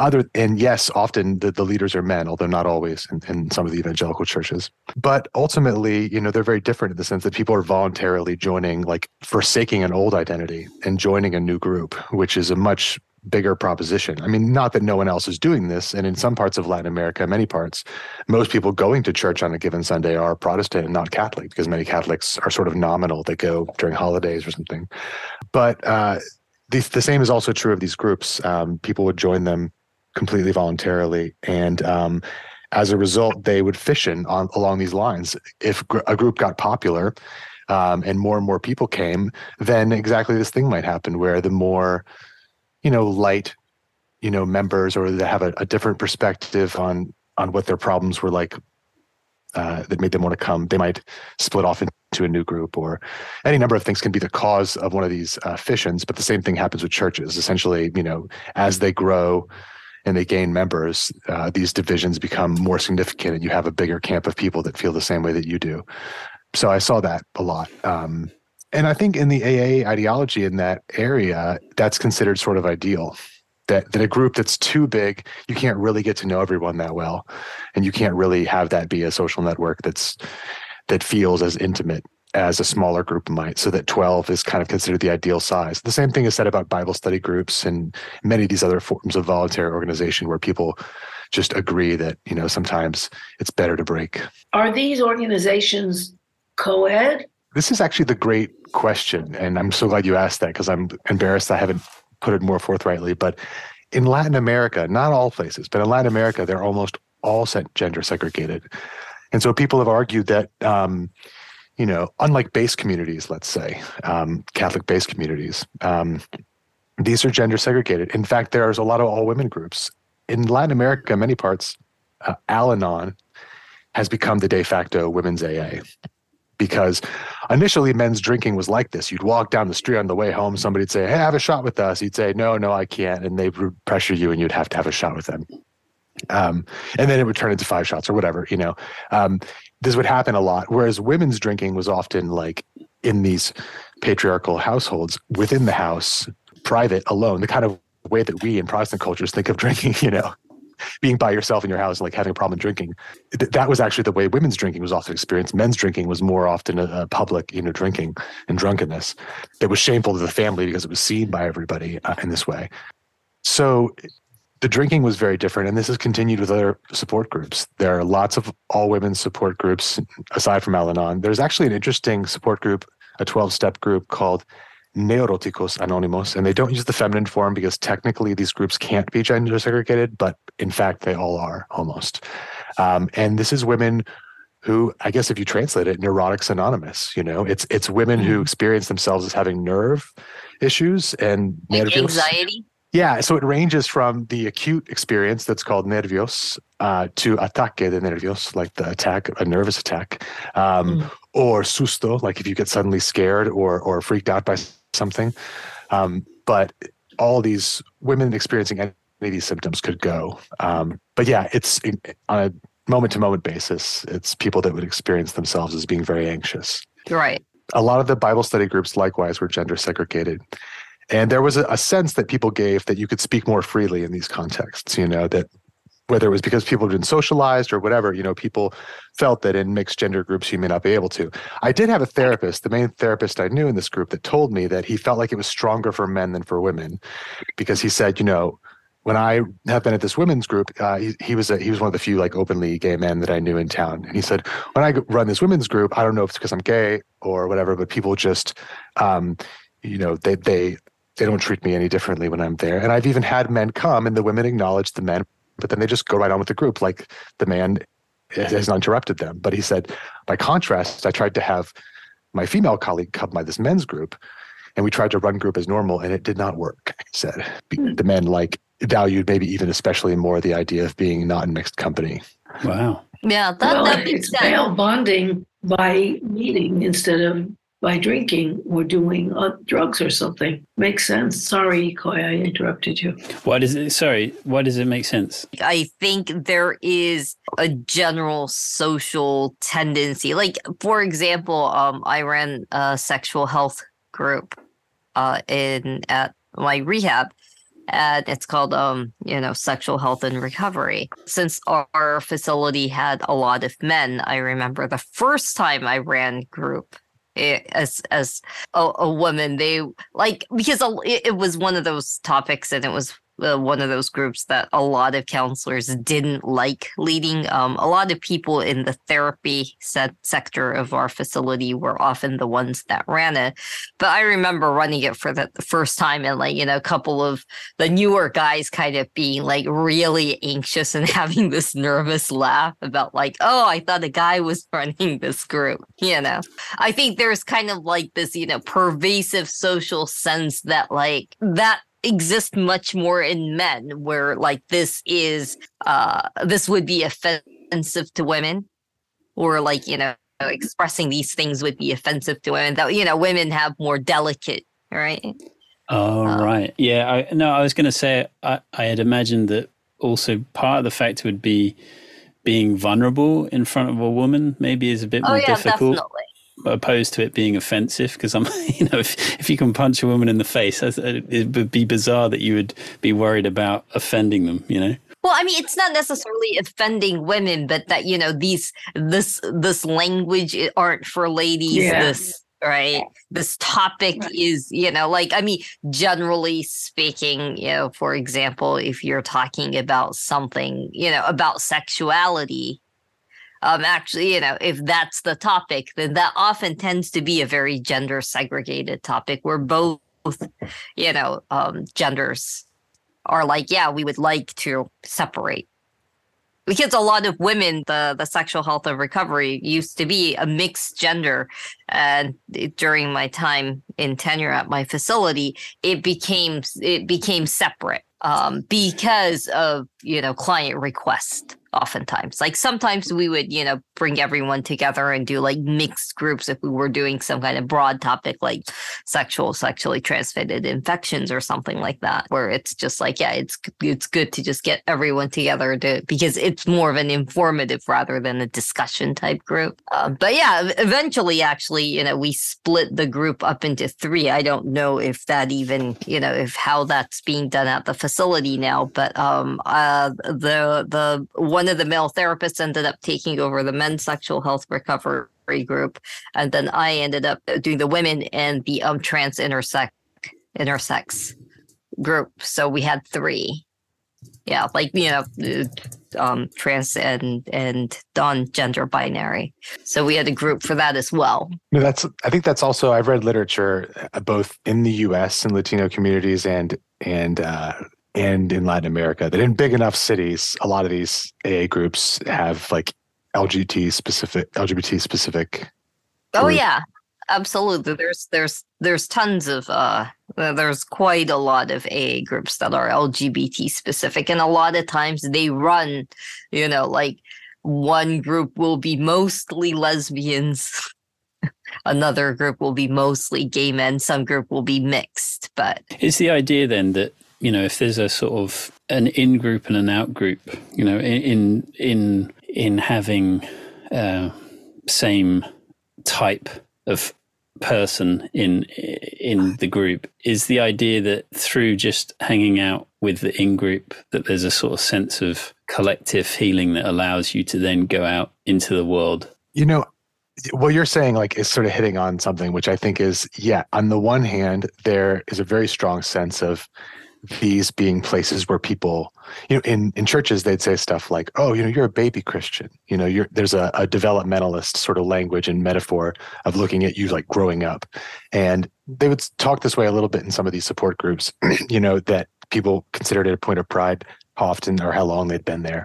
yes, often the leaders are men, although not always in some of the evangelical churches. But ultimately, they're very different in the sense that people are voluntarily joining, like forsaking an old identity and joining a new group, which is a much bigger proposition. I mean, not that no one else is doing this. And in some parts of Latin America, many parts, most people going to church on a given Sunday are Protestant and not Catholic, because many Catholics are sort of nominal. They go during holidays or something. But the same is also true of these groups. People would join them completely voluntarily. And as a result, they would fission along these lines. If a group got popular and more people came, then exactly this thing might happen where the more light, members, or they have a different perspective on what their problems were like that made them want to come, they might split off into a new group, or any number of things can be the cause of one of these fissions. But the same thing happens with churches. Essentially, as they grow and they gain members, these divisions become more significant, and you have a bigger camp of people that feel the same way that you do. So I saw that a lot. And I think in the AA ideology in that area, that's considered sort of ideal, that a group that's too big, you can't really get to know everyone that well. And you can't really have that be a social network that feels as intimate as a smaller group might, so that 12 is kind of considered the ideal size. The same thing is said about Bible study groups and many of these other forms of voluntary organization where people just agree that, sometimes it's better to break. Are these organizations co-ed? This is actually the great question, and I'm so glad you asked that, because I'm embarrassed I haven't put it more forthrightly. But in Latin America, not all places, but in Latin America, they're almost all gender segregated. And so people have argued that, unlike base communities, let's say, Catholic base communities, these are gender segregated. In fact, there's a lot of all-women groups. In Latin America, many parts, Al-Anon has become the de facto women's AA. Because initially men's drinking was like this. You'd walk down the street on the way home, somebody'd say, hey, have a shot with us. You'd say, no, I can't. And they would pressure you and you'd have to have a shot with them. And then it would turn into 5 shots or whatever, This would happen a lot. Whereas women's drinking was often like in these patriarchal households, within the house, private, alone, the kind of way that we in Protestant cultures think of drinking, being by yourself in your house and like having a problem drinking. That was actually the way women's drinking was often experienced. Men's drinking was more often a public, drinking and drunkenness that was shameful to the family because it was seen by everybody in this way. So the drinking was very different, and this has continued with other support groups. There are lots of all-women support groups aside from Al-Anon. There's actually an interesting support group, a 12-step group called Neuroticos Anónimos, and they don't use the feminine form because technically these groups can't be gender segregated, but in fact they all are almost. And this is women who, I guess if you translate it, Neurotics Anonymous, it's women who experience themselves as having nerve issues and like anxiety. Yeah, so it ranges from the acute experience that's called nervios to ataque de nervios, like the attack, a nervous attack, or susto, like if you get suddenly scared or freaked out by something. But all these women experiencing any of these symptoms could go. But yeah, it's on a moment-to-moment basis. It's people that would experience themselves as being very anxious. Right. A lot of the Bible study groups likewise were gender segregated. And there was a sense that people gave that you could speak more freely in these contexts, that whether it was because people had been socialized or whatever, people felt that in mixed gender groups, you may not be able to. I did have a therapist, the main therapist I knew in this group, that told me that he felt like it was stronger for men than for women, because he said, when when I have been at this women's group, he was one of the few like openly gay men that I knew in town. And he said, when I run this women's group, I don't know if it's because I'm gay or whatever, but people just, they don't treat me any differently when I'm there. And I've even had men come and the women acknowledge the men, but then they just go right on with the group. Like the man has not interrupted them. But he said, by contrast, I tried to have my female colleague come by this men's group, and we tried to run group as normal, and it did not work. He said the men valued maybe even especially more the idea of being not in mixed company. Wow. Yeah, that makes it's sense. male bonding by meeting instead of by drinking or doing drugs or something. Makes sense. Sorry, Koi, I interrupted you. Why does it make sense? I think there is a general social tendency. Like, for example, I ran a sexual health group at my rehab. And it's called, Sexual Health and Recovery. Since our facility had a lot of men, I remember the first time I ran group as a woman, because it was one of those topics, and it was one of those groups that a lot of counselors didn't like leading. A lot of people in the therapy sector of our facility were often the ones that ran it. But I remember running it for the first time, and a couple of the newer guys kind of being really anxious and having this nervous laugh about oh, I thought a guy was running this group. I think there's kind of this, pervasive social sense that that exist much more in men, where this would be offensive to women, or expressing these things would be offensive to women, that women have more delicate, right? Oh, right. Yeah. I was going to say, I had imagined that also part of the factor would be being vulnerable in front of a woman maybe is a bit more difficult. Definitely. Opposed to it being offensive, because I'm, if you can punch a woman in the face, it would be bizarre that you would be worried about offending them. Well, I mean, it's not necessarily offending women, but that this language aren't for ladies. Yeah. This topic is, generally speaking, for example, if you're talking about something, about sexuality. If that's the topic, then that often tends to be a very gender segregated topic where both, genders are we would like to separate. Because a lot of women, the sexual health and recovery used to be a mixed gender. And during my time in tenure at my facility, it became separate because of, client request. Oftentimes, sometimes we would, bring everyone together and do mixed groups if we were doing some kind of broad topic like sexually transmitted infections or something like that, where it's just it's good to just get everyone together because it's more of an informative rather than a discussion type group. But yeah, eventually, actually, we split the group up into 3. I don't know if that even, if how that's being done at the facility now, but the one of the male therapists ended up taking over the men's sexual health recovery group, and then I ended up doing the women and the trans intersex group. So we had 3. Yeah, trans and non-gender binary. So we had a group for that as well. No, I think that's also, I've read literature both in the U.S. and Latino communities and in Latin America, that in big enough cities, a lot of these AA groups have LGBT specific. Oh yeah, absolutely. There's tons of there's quite a lot of AA groups that are LGBT specific, and a lot of times they run, one group will be mostly lesbians. Another group will be mostly gay men. Some group will be mixed. But is the idea then that, if there's a sort of an in-group and an out-group, in having same type of person in the group, is the idea that through just hanging out with the in-group that there's a sort of sense of collective healing that allows you to then go out into the world? What you're saying is sort of hitting on something, which I think is, on the one hand, there is a very strong sense of these being places where people, in churches, they'd say stuff like, oh, you're a baby Christian. There's a developmentalist sort of language and metaphor of looking at you like growing up. And they would talk this way a little bit in some of these support groups, that people considered it a point of pride how often or how long they'd been there.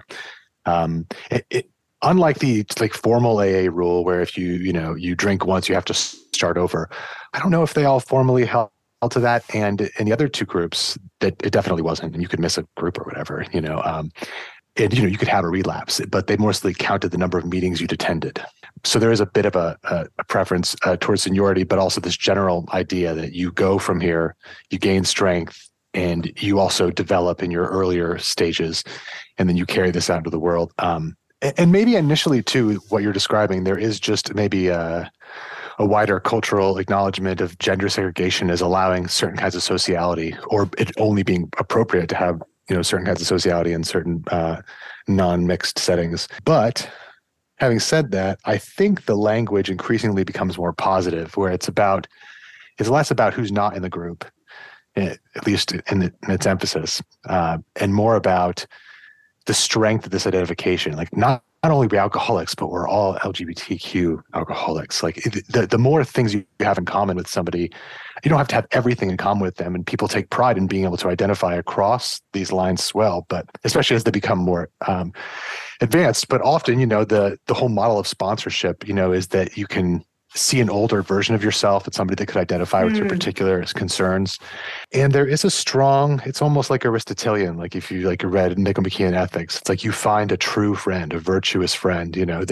Unlike the like formal AA rule where if you drink once, you have to start over. I don't know if they all formally held to that. And in the other two groups, that it definitely wasn't. And you could miss a group or whatever, and you could have a relapse, but they mostly counted the number of meetings you'd attended. So there is a bit of a preference towards seniority, but also this general idea that you go from here, you gain strength, and you also develop in your earlier stages, and then you carry this out into the world. And maybe initially, too, what you're describing, there is just maybe a wider cultural acknowledgement of gender segregation as allowing certain kinds of sociality, or it only being appropriate to have certain kinds of sociality in certain non-mixed settings. But having said that, I think the language increasingly becomes more positive, where it's less about who's not in the group, at least in its emphasis, and more about the strength of this identification. Like not only we alcoholics, but we're all LGBTQ alcoholics. Like the more things you have in common with somebody, you don't have to have everything in common with them. And people take pride in being able to identify across these lines as well, but especially as they become more advanced. But often, the whole model of sponsorship, is that you can see an older version of yourself. It's somebody that could identify with your particular concerns. And there is it's almost like Aristotelian, like if you read Nicomachean Ethics, it's like you find a true friend, a virtuous friend,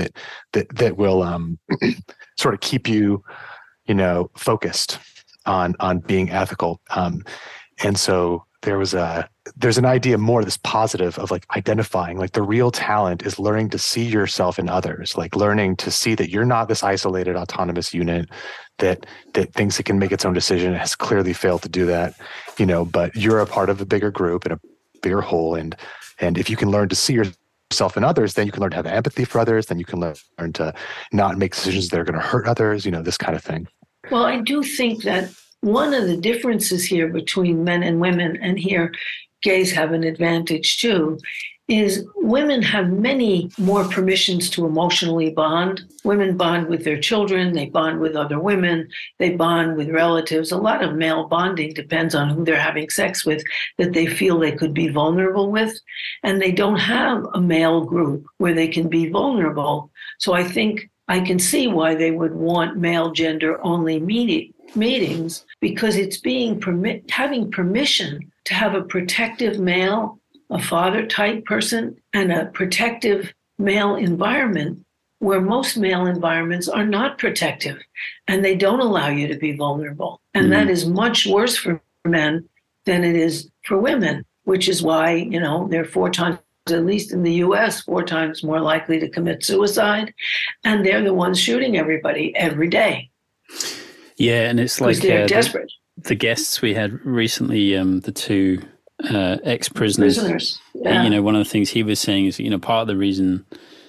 that will sort of keep you, focused on being ethical. And so there's an idea more this positive of like identifying, like the real talent is learning to see yourself in others, like learning to see that you're not this isolated autonomous unit that thinks it can make its own decision. It has clearly failed to do that, but you're a part of a bigger group and a bigger whole. And if you can learn to see yourself in others, then you can learn to have empathy for others. Then you can learn to not make decisions that are going to hurt others, this kind of thing. Well, I do think that one of the differences here between men and women, and here gays have an advantage too, is women have many more permissions to emotionally bond. Women bond with their children, they bond with other women, they bond with relatives. A lot of male bonding depends on who they're having sex with, that they feel they could be vulnerable with. And they don't have a male group where they can be vulnerable. So I think I can see why they would want male gender only meetings, because it's having permission to have a protective male, a father type person, and a protective male environment where most male environments are not protective and they don't allow you to be vulnerable. And that is much worse for men than it is for women, which is why, they're 4 times, at least in the US, 4 times more likely to commit suicide. And they're the ones shooting everybody every day. Yeah, and it's like they're desperate. The guests we had recently, the 2 ex-prisoners. Yeah. One of the things he was saying is, part of the reason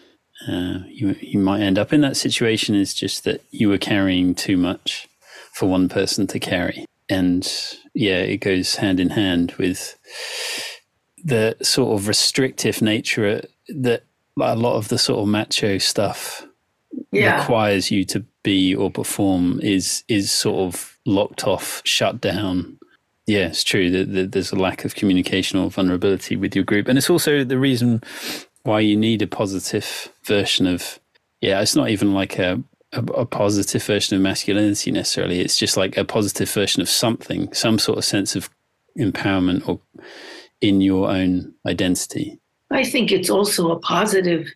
you might end up in that situation is just that you were carrying too much for one person to carry. And yeah, it goes hand in hand with the sort of restrictive nature that a lot of the sort of macho stuff requires you to be or perform is sort of locked off, shut down. Yeah, it's true that there's a lack of communication or vulnerability with your group. And it's also the reason why you need a positive version of, it's not even like a positive version of masculinity necessarily. It's just like a positive version of something, some sort of sense of empowerment or in your own identity. I think it's also a positive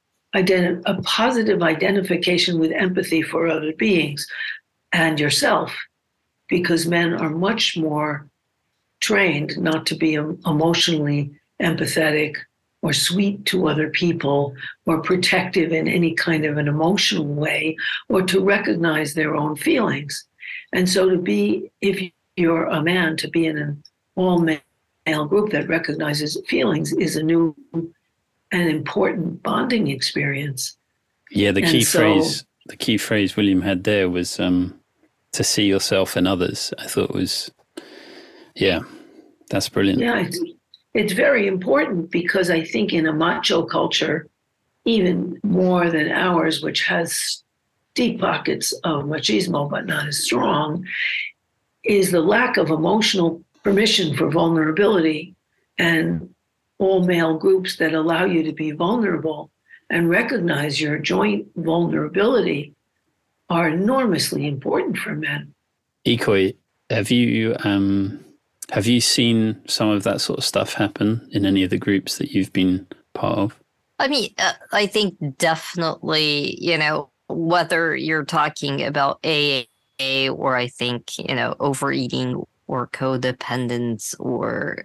identification with empathy for other beings and yourself, because men are much more trained not to be emotionally empathetic or sweet to other people or protective in any kind of an emotional way, or to recognize their own feelings. And so if you're a man, to be in an all-male group that recognizes feelings is a new and important bonding experience. Yeah, the key phrase William had there was to see yourself in others. I thought was, That's brilliant. Yeah, it's very important because I think in a macho culture, even more than ours, which has deep pockets of machismo but not as strong, is the lack of emotional permission for vulnerability, and all male groups that allow you to be vulnerable and recognize your joint vulnerability are enormously important for men. Ikoi, have you seen some of that sort of stuff happen in any of the groups that you've been part of? I mean, I think definitely, whether you're talking about AA or I think, overeating or codependence or,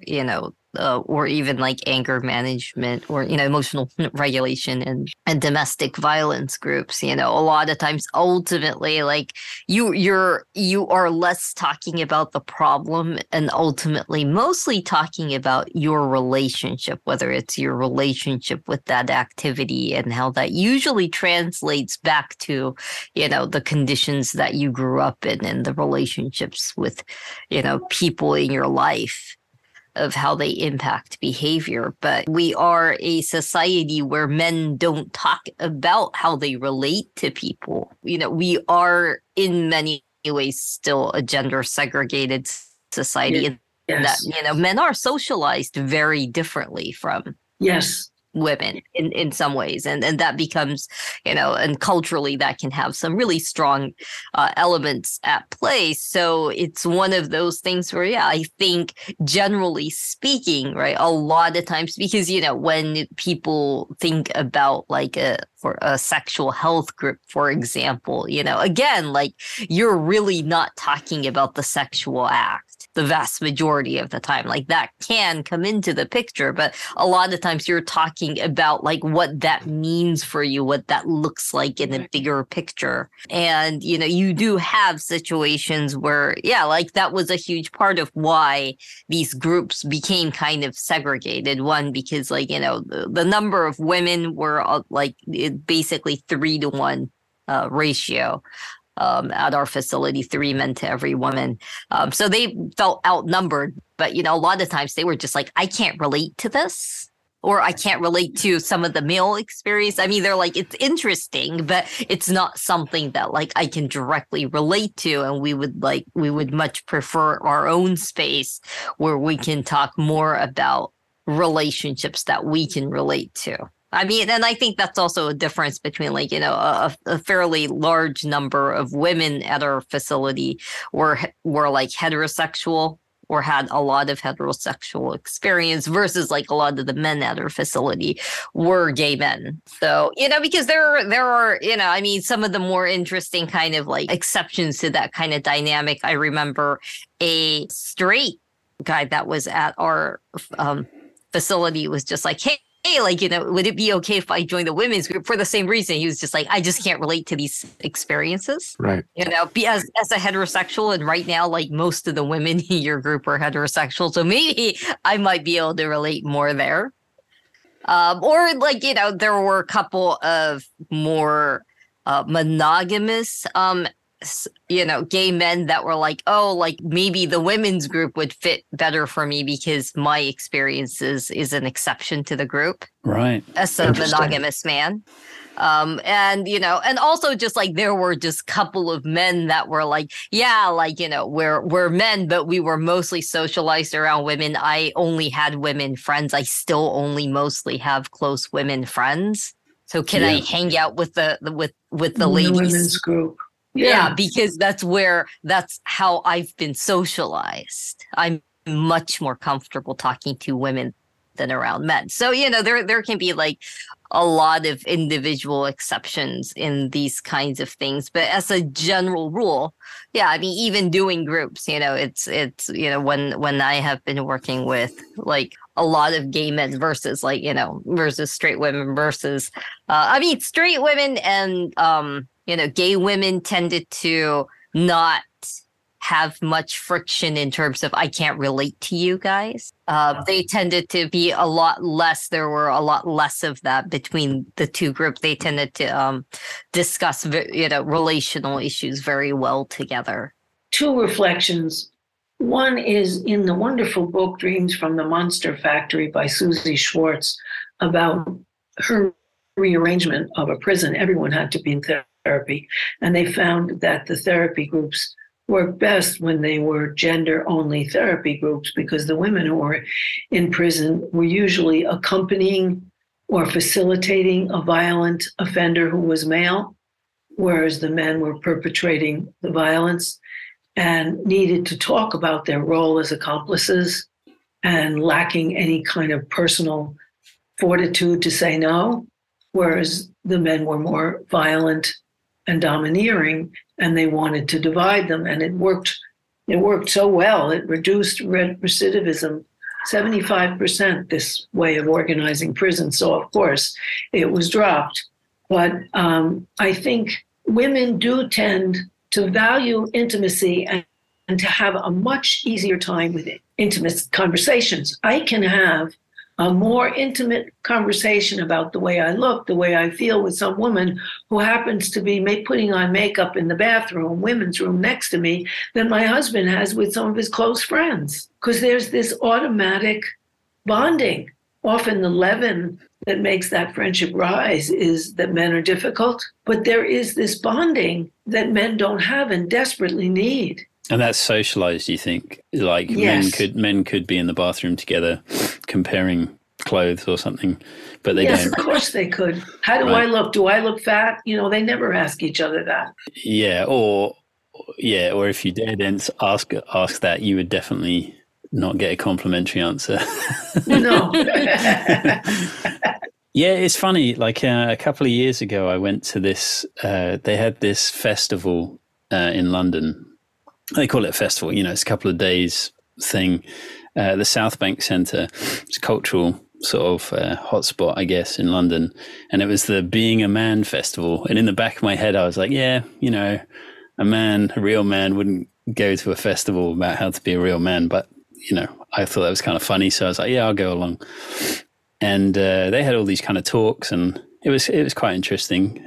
or even like anger management or, emotional regulation and domestic violence groups, a lot of times ultimately like you are less talking about the problem and ultimately mostly talking about your relationship, whether it's your relationship with that activity and how that usually translates back to, the conditions that you grew up in and the relationships with, people in your life, of how they impact behavior. But we are a society where men don't talk about how they relate to people. We are in many ways still a gender segregated society. Yes. That, men are socialized very differently from women in some ways. And that becomes, and culturally that can have some really strong elements at play. So it's one of those things where, I think generally speaking, right, a lot of times, because, when people think about like for a sexual health group, for example, again, like you're really not talking about the sexual act the vast majority of the time. Like that can come into the picture, but a lot of times you're talking about like what that means for you, what that looks like in a bigger picture. And, you do have situations where, like that was a huge part of why these groups became kind of segregated. One, because like, the number of women were like basically 3-to-1 ratio. At our facility, 3 men to every woman. So they felt outnumbered. But, a lot of times they were just like, I can't relate to this, or I can't relate to some of the male experience. I mean, they're like, it's interesting, but it's not something that like I can directly relate to. And we would much prefer our own space where we can talk more about relationships that we can relate to. I mean, and I think that's also a difference between like, a fairly large number of women at our facility were like heterosexual or had a lot of heterosexual experience versus like a lot of the men at our facility were gay men. So, because there are, I mean, some of the more interesting kind of like exceptions to that kind of dynamic. I remember a straight guy that was at our facility was just like, hey, like, would it be okay if I joined the women's group? For the same reason, he was just like, I just can't relate to these experiences. Right. Be as a heterosexual. And right now, like most of the women in your group are heterosexual. So maybe I might be able to relate more there. Or like, there were a couple of more monogamous gay men that were like, oh, like maybe the women's group would fit better for me because my experiences is an exception to the group. Right. As a monogamous man. And also just like there were just a couple of men that were like, we're men, but we were mostly socialized around women. I only had women friends. I still only mostly have close women friends. So can I hang out with the ladies? Women's group. Yeah, because that's how I've been socialized. I'm much more comfortable talking to women than around men. So, there can be like a lot of individual exceptions in these kinds of things. But as a general rule, I mean, even doing groups, it's when I have been working with like a lot of gay men versus like, versus straight women versus, straight women and, gay women tended to not have much friction in terms of I can't relate to you guys. They tended to be a lot less. There were a lot less of that between the two groups. They tended to discuss, relational issues very well together. 2 reflections One is in the wonderful book Dreams from the Monster Factory by Susie Schwartz about her rearrangement of a prison. Everyone had to be in therapy. And they found that the therapy groups worked best when they were gender-only therapy groups, because the women who were in prison were usually accompanying or facilitating a violent offender who was male, whereas the men were perpetrating the violence and needed to talk about their role as accomplices and lacking any kind of personal fortitude to say no, whereas the men were more violent and domineering, and they wanted to divide them. And it worked so well. It reduced recidivism 75%, this way of organizing prison. So, of course, it was dropped. But I think women do tend to value intimacy and to have a much easier time with intimate conversations. I can have a more intimate conversation about the way I look, the way I feel with some woman who happens to be putting on makeup in the bathroom, women's room next to me, than my husband has with some of his close friends. Because there's this automatic bonding. Often the leaven that makes that friendship rise is that men are difficult, but there is this bonding that men don't have and desperately need. And that's socialized, you think? Like yes. men could be in the bathroom together comparing clothes or something, but they yes, don't. Of course they could. How do I look? Do I look fat? They never ask each other that. Yeah, or if you did ask that, you would definitely not get a complimentary answer. No. Yeah, it's funny. Like a couple of years ago, I went to this. They had this festival in London. They call it a festival. It's a couple of days thing. The South Bank Centre. It's a cultural sort of hotspot, I guess, in London. And it was the Being a Man festival. And in the back of my head, I was like, yeah, a real man wouldn't go to a festival about how to be a real man. But, I thought that was kind of funny. So I was like, yeah, I'll go along. And they had all these kind of talks, and it was quite interesting.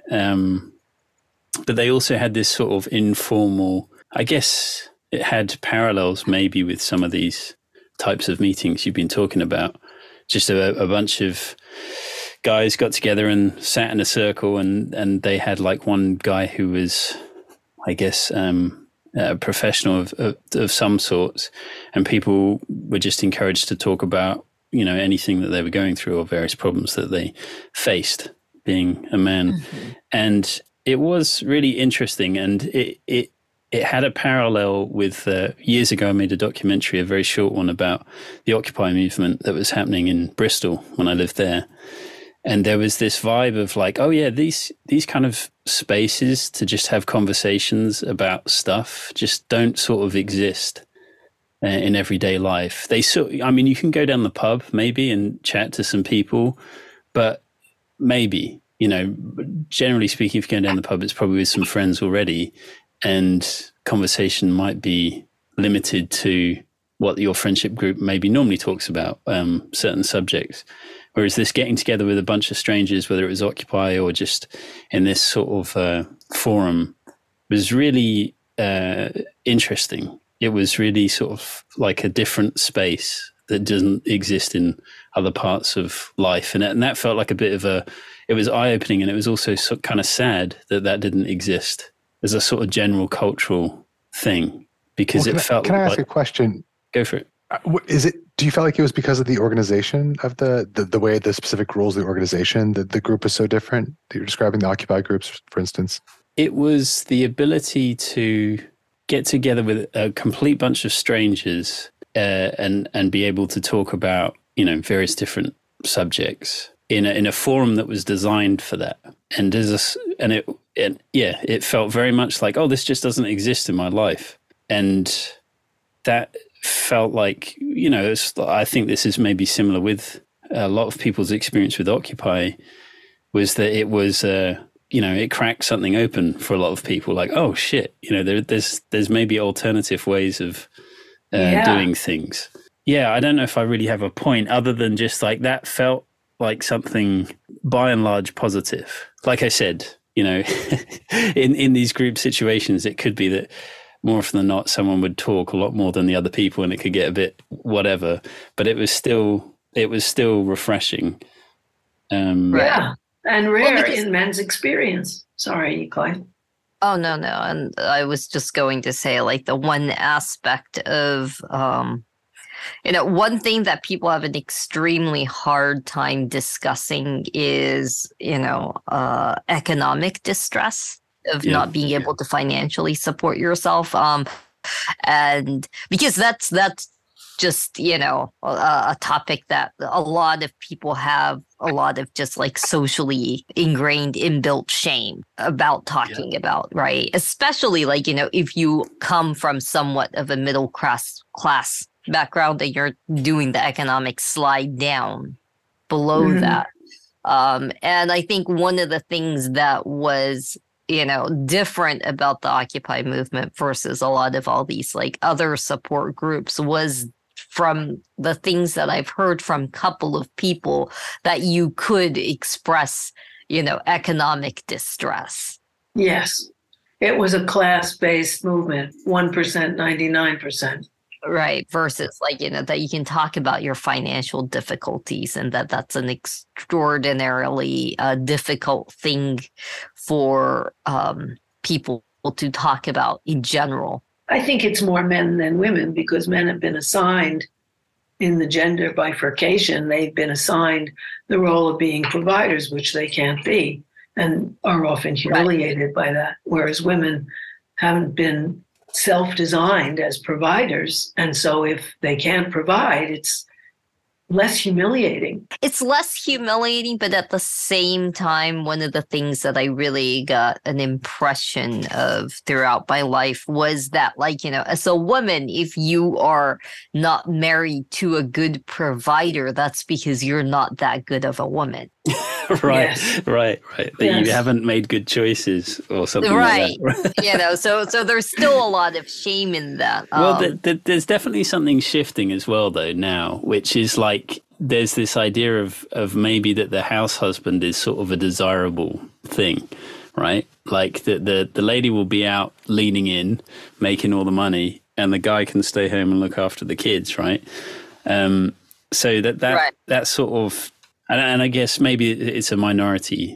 But they also had this sort of informal, I guess it had parallels maybe with some of these types of meetings you've been talking about. Just a bunch of guys got together and sat in a circle, and they had like one guy who was, I guess, a professional of some sorts, and people were just encouraged to talk about anything that they were going through or various problems that they faced being a man. Mm-hmm. And it was really interesting, and it had a parallel with years ago. I made a documentary, a very short one, about the Occupy movement that was happening in Bristol when I lived there. And there was this vibe of like, oh yeah, these kind of spaces to just have conversations about stuff just don't sort of exist in everyday life. You can go down the pub maybe and chat to some people, but maybe, generally speaking, if you're going down the pub, it's probably with some friends already, and conversation might be limited to what your friendship group maybe normally talks about, certain subjects. Whereas this getting together with a bunch of strangers, whether it was Occupy or just in this sort of forum, was really interesting. It was really sort of like a different space that doesn't exist in other parts of life. And that felt like a bit of it was eye-opening, and it was also kind of sad that didn't exist as a sort of general cultural thing, because it felt Can I ask a question? Go for it. Do you feel like it was because of the organization of the way, the specific rules of the organization, that the group is so different that you're describing, the Occupy groups, for instance? It was the ability to get together with a complete bunch of strangers and be able to talk about, various different subjects in a forum that was designed for that. And it felt very much like, oh, this just doesn't exist in my life. And that felt like, I think this is maybe similar with a lot of people's experience with Occupy, was that it was, it cracked something open for a lot of people. Like, oh shit, there's maybe alternative ways of doing things. Yeah, I don't know if I really have a point other than just like that felt like something by and large positive. Like I said, in these group situations, it could be that more often than not, someone would talk a lot more than the other people, and it could get a bit whatever. But it was still refreshing. Yeah, and rare in men's experience. Sorry, Clay. Oh, no. And I was just going to say, like, the one aspect of, one thing that people have an extremely hard time discussing is, economic distress of not being able to financially support yourself. And because that's just, a topic that a lot of people have a lot of just like socially ingrained inbuilt shame about talking about, right? Especially like, if you come from somewhat of a middle class background and you're doing the economic slide down below that. And I think one of the things that was different about the Occupy movement versus a lot of all these like other support groups was from the things that I've heard from a couple of people that you could express, economic distress. Yes. It was a class-based movement, 1%, 99%. Right. Versus like, that you can talk about your financial difficulties and that's an extraordinarily difficult thing for people to talk about in general. I think it's more men than women because men have been assigned in the gender bifurcation. They've been assigned the role of being providers, which they can't be, and are often humiliated by that. Whereas women haven't been self-designed as providers. And so if they can't provide, it's less humiliating. It's less humiliating, but at the same time, one of the things that I really got an impression of throughout my life was that, like, as a woman, if you are not married to a good provider, that's because you're not that good of a woman. Right. That you haven't made good choices or something like that. So there's still a lot of shame in that. Well, there's definitely something shifting as well, though, now, which is like there's this idea of maybe that the house husband is sort of a desirable thing, right? Like the lady will be out leaning in, making all the money, and the guy can stay home and look after the kids, right? So that sort of... And I guess maybe it's a minority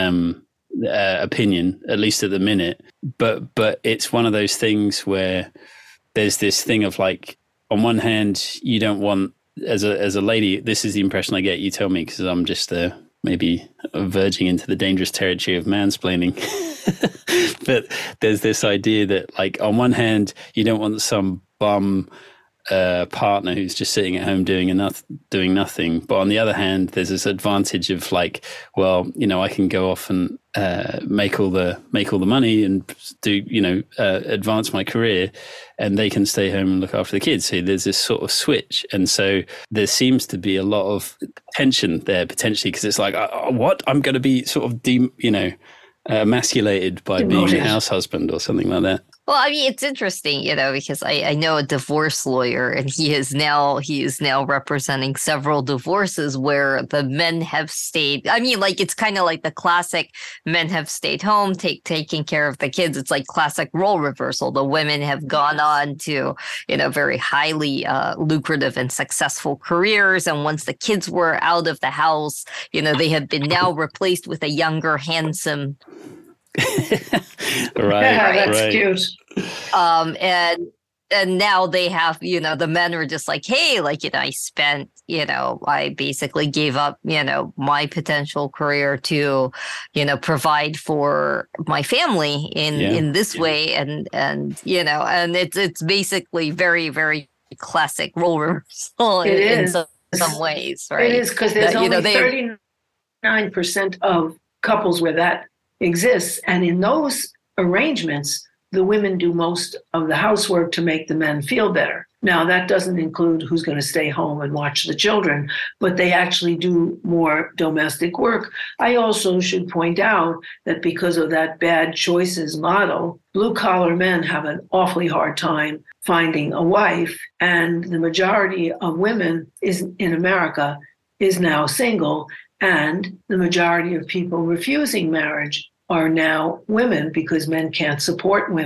opinion, at least at the minute. But it's one of those things where there's this thing of like, on one hand, you don't want, as a lady, this is the impression I get. You tell me, because I'm just maybe verging into the dangerous territory of mansplaining. But there's this idea that, like, on one hand, you don't want some bum partner who's just sitting at home doing nothing, but on the other hand there's this advantage of like, well, I can go off and make all the money and do advance my career, and they can stay home and look after the kids. So there's this sort of switch, and so there seems to be a lot of tension there potentially, because it's like, what, I'm going to be sort of emasculated by being a house husband or something like that. Well, I mean, it's interesting, because I know a divorce lawyer, and he is now representing several divorces where the men have stayed. I mean, like, it's kind of like the classic men have stayed home, taking care of the kids. It's like classic role reversal. The women have gone on to, very highly lucrative and successful careers. And once the kids were out of the house, they have been now replaced with a younger, handsome. That's cute. And now they have, the men are just like, hey, like, I spent, I basically gave up, my potential career to, provide for my family in this way. And it's basically very, very classic role reversal in some ways, right? It is, because there's only 39% of couples where that exists. And in those arrangements, the women do most of the housework to make the men feel better. Now, that doesn't include who's going to stay home and watch the children, but they actually do more domestic work. I also should point out that because of that bad choices model, blue-collar men have an awfully hard time finding a wife, and the majority of women in America is now single, and the majority of people refusing marriage are now women, because men can't support women.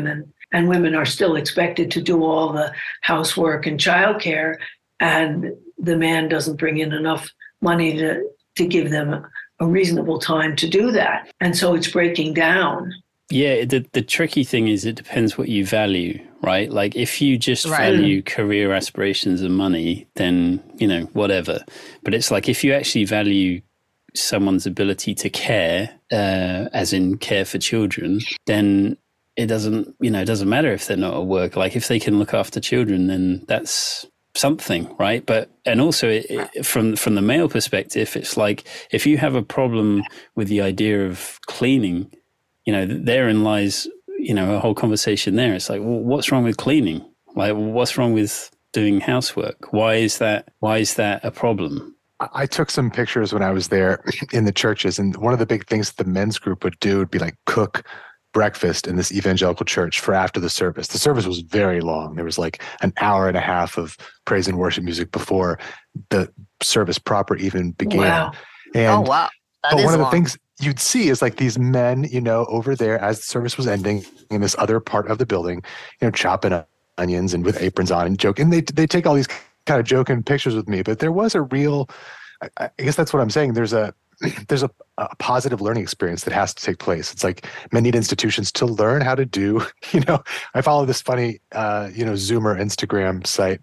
and women are still expected to do all the housework and childcare, and the man doesn't bring in enough money to give them a reasonable time to do that. And so it's breaking down. Yeah, the tricky thing is it depends what you value, right? Like if you just value career aspirations and money, then, whatever. But it's like if you actually value someone's ability to care, as in care for children, then it doesn't matter if they're not at work. Like if they can look after children, then that's something, right? But and also from the male perspective, it's like if you have a problem with the idea of cleaning, therein lies, a whole conversation there. It's like, well, what's wrong with cleaning? Like, what's wrong with doing housework? Why is that a problem? I took some pictures when I was there in the churches, and one of the big things that the men's group would do would be like cook breakfast in this evangelical church for after the service. The service was very long. There was like an hour and a half of praise and worship music before the service proper even began. Wow. And, wow. But one of the things you'd see is like these men, over there as the service was ending in this other part of the building, chopping up onions and with aprons on and joking. And they take all these kind of joking pictures with me, but there was a real, I guess that's what I'm saying. There's a positive learning experience that has to take place. It's like men need institutions to learn how to do, I follow this funny, Zoomer Instagram site,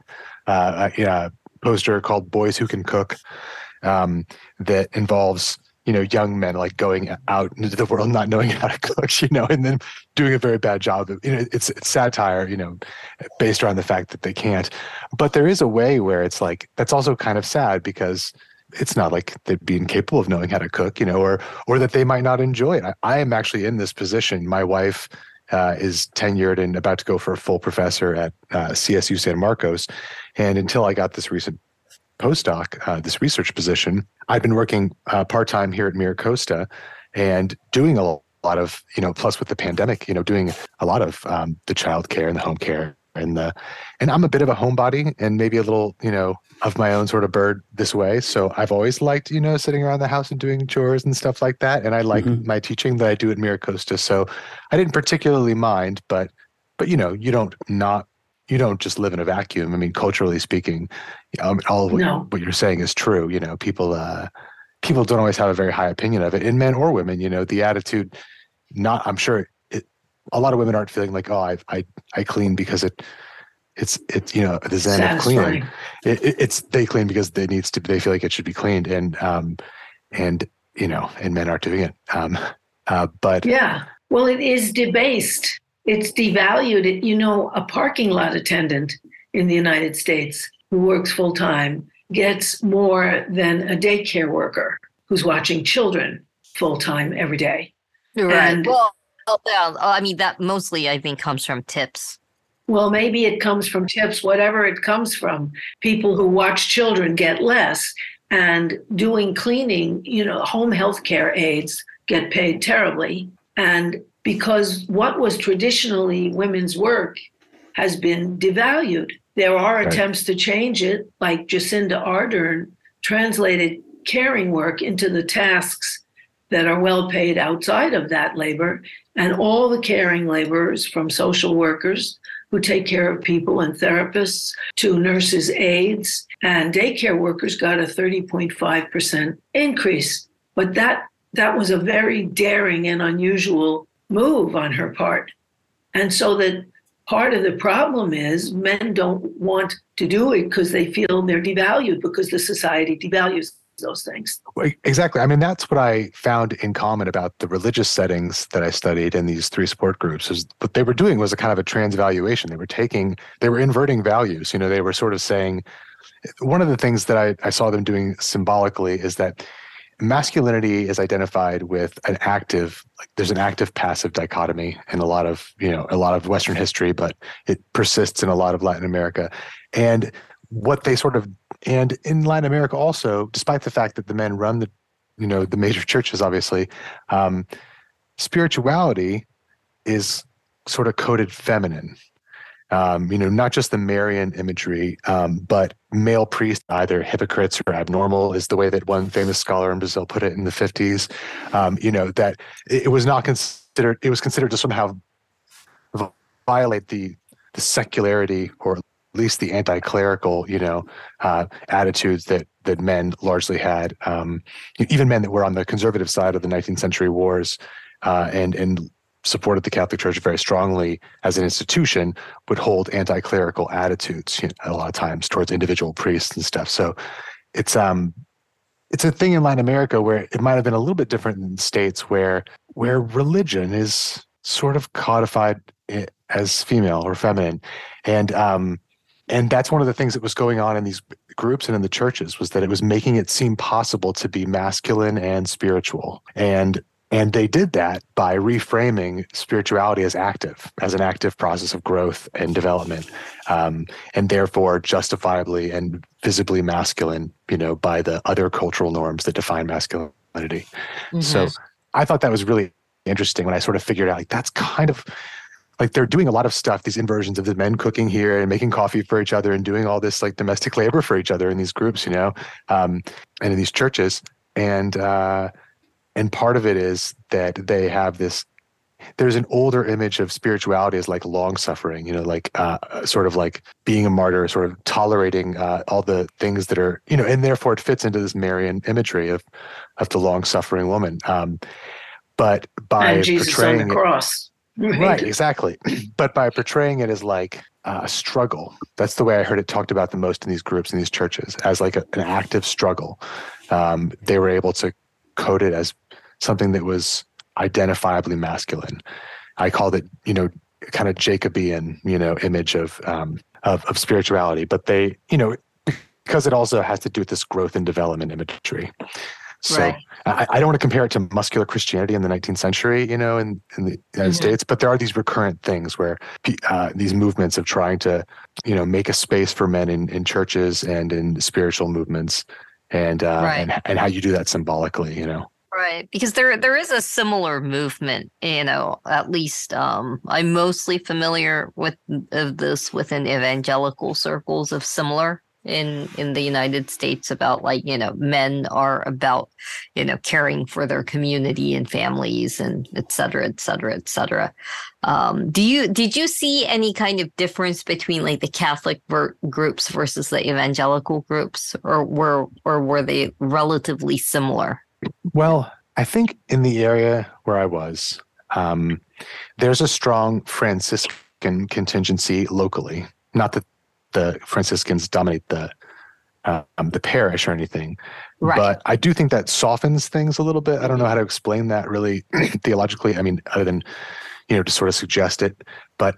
poster called Boys Who Can Cook, that involves, young men like going out into the world, not knowing how to cook, and then doing a very bad job. It's satire, based around the fact that they can't. But there is a way where it's like, that's also kind of sad because it's not like they'd be incapable of knowing how to cook, or that they might not enjoy it. I am actually in this position. My wife is tenured and about to go for a full professor at CSU San Marcos. And until I got this recent postdoc, this research position, I've been working part-time here at MiraCosta and doing a lot of, plus with the pandemic, doing a lot of the child care and the home care and I'm a bit of a homebody and maybe a little, of my own sort of bird this way. So I've always liked, sitting around the house and doing chores and stuff like that. And I like my teaching that I do at MiraCosta. So I didn't particularly mind, but you don't just live in a vacuum. I mean, culturally speaking, all of what you're saying is true. People don't always have a very high opinion of it, in men or women. The attitude. I'm sure a lot of women aren't feeling like, oh, I clean because it's the zen of cleaning. They clean because they feel like it should be cleaned, and men aren't doing it. But yeah, well, it is debased. It's devalued. A parking lot attendant in the United States who works full time gets more than a daycare worker who's watching children full time every day. Right. And, that mostly I think comes from tips. Well, maybe it comes from tips, whatever it comes from. People who watch children get less, and doing cleaning, home health care aides get paid terribly. And because what was traditionally women's work has been devalued. There are attempts to change it, like Jacinda Ardern translated caring work into the tasks that are well paid outside of that labor. And all the caring laborers, from social workers who take care of people and therapists to nurses, aides, and daycare workers, got a 30.5% increase. But that was a very daring and unusual move on her part. And so that part of the problem is men don't want to do it because they feel they're devalued, because the society devalues those things. Exactly. I mean, that's what I found in common about the religious settings that I studied in these three support groups. Is what they were doing was a kind of a transvaluation. They were inverting values. They were sort of saying, one of the things that I saw them doing symbolically is that masculinity is identified with there's an active passive dichotomy in a lot of Western history, but it persists in a lot of Latin America. And and in Latin America also, despite the fact that the men run the major churches, obviously, spirituality is sort of coded feminine. Not just the Marian imagery, but male priests, either hypocrites or abnormal, is the way that one famous scholar in Brazil put it in the 50s. That it was not considered, it was considered to somehow violate the secularity, or at least the anti-clerical, attitudes that men largely had, even men that were on the conservative side of the 19th century wars, and supported the Catholic Church very strongly as an institution, would hold anti-clerical attitudes a lot of times towards individual priests and stuff. So it's a thing in Latin America where it might have been a little bit different in the States, where religion is sort of codified as female or feminine, and that's one of the things that was going on in these groups and in the churches, was that it was making it seem possible to be masculine and spiritual. And they did that by reframing spirituality as an active process of growth and development, and therefore justifiably and visibly masculine, by the other cultural norms that define masculinity. Mm-hmm. So I thought that was really interesting when I sort of figured out, that's kind of like they're doing a lot of stuff, these inversions of the men cooking here and making coffee for each other and doing all this like domestic labor for each other in these groups, and in these churches. And part of it is that they have there's an older image of spirituality as like long suffering, sort of like being a martyr, sort of tolerating all the things that are, and therefore it fits into this Marian imagery of the long suffering woman. But by Jesus portraying on the cross. Right, exactly. But by portraying it as like a struggle, that's the way I heard it talked about the most in these groups, in these churches, as like an active struggle. They were able to code it as something that was identifiably masculine. I called it, kind of Jacobean, image of spirituality. But they, because it also has to do with this growth and development imagery. So right. I don't want to compare it to muscular Christianity in the 19th century, in the United States, but there are these recurrent things where these movements of trying to, make a space for men in churches and in spiritual movements, and how you do that symbolically, Right, because there is a similar movement, at least I'm mostly familiar with this within evangelical circles of similar in the United States, about men are about, caring for their community and families and et cetera, et cetera, et cetera. Did you see any kind of difference between like the Catholic groups versus the evangelical groups, or were they relatively similar? Well, I think in the area where I was, there's a strong Franciscan contingency locally. Not that the Franciscans dominate the parish or anything, right. But I do think that softens things a little bit. I don't know how to explain that really theologically. I mean, other than to sort of suggest it. But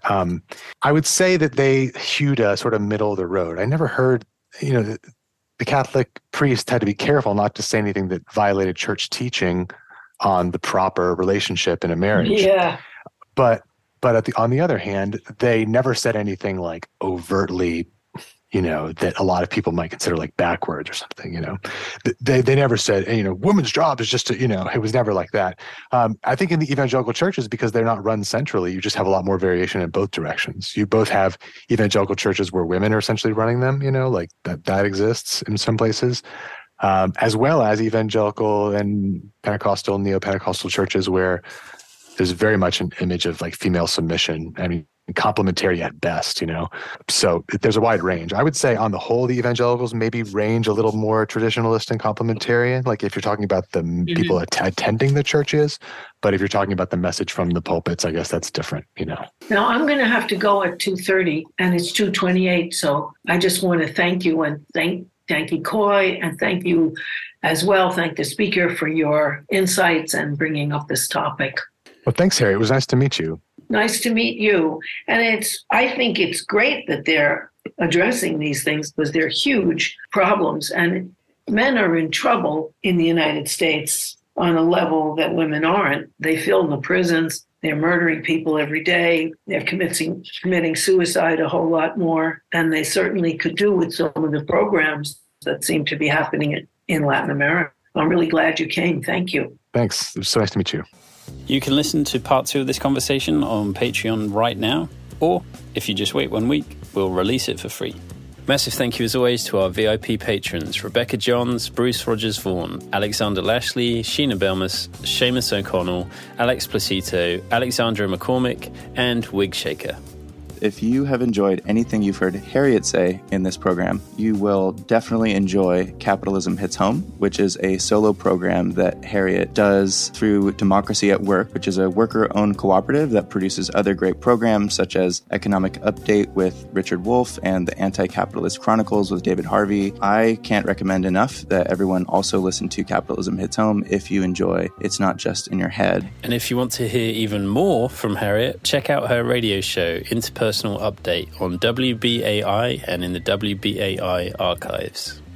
I would say that they hewed a sort of middle of the road. I never heard, the Catholic priest had to be careful not to say anything that violated church teaching on the proper relationship in a marriage. Yeah. But on the other hand, they never said anything like overtly, that a lot of people might consider like backwards or something, They never said, woman's job is just to, it was never like that. I think in the evangelical churches, because they're not run centrally, you just have a lot more variation in both directions. You both have evangelical churches where women are essentially running them, like that exists in some places, as well as evangelical and Pentecostal, neo-Pentecostal churches where there's very much an image of like female submission. I mean, complementary at best, So there's a wide range. I would say on the whole, the evangelicals maybe range a little more traditionalist and complementarian, like if you're talking about the people attending the churches, but if you're talking about the message from the pulpits, I guess that's different, Now I'm going to have to go at 2:30 and it's 2:28. So I just want to thank you and thank Ikoy, and thank you as well. Thank the speaker for your insights and bringing up this topic. Well, thanks, Harry. It was nice to meet you. Nice to meet you. And I think it's great that they're addressing these things because they're huge problems. And men are in trouble in the United States on a level that women aren't. They fill the prisons. They're murdering people every day. They're committing suicide a whole lot more. And they certainly could do with some of the programs that seem to be happening in Latin America. I'm really glad you came. Thank you. Thanks. It was so nice to meet you. You can listen to part 2 of this conversation on Patreon right now, or if you just wait 1 week, we'll release it for free. Massive thank you as always to our VIP patrons, Rebecca Johns, Bruce Rogers-Vaughan, Alexander Lashley, Sheena Belmas, Seamus O'Connell, Alex Placito, Alexandra McCormick, and Wig Shaker. If you have enjoyed anything you've heard Harriet say in this program, you will definitely enjoy Capitalism Hits Home, which is a solo program that Harriet does through Democracy at Work, which is a worker-owned cooperative that produces other great programs such as Economic Update with Richard Wolff and the Anti-Capitalist Chronicles with David Harvey. I can't recommend enough that everyone also listen to Capitalism Hits Home if you enjoy It's Not Just in Your Head. And if you want to hear even more from Harriet, check out her radio show, Interpersonal Update, on WBAI and in the WBAI archives.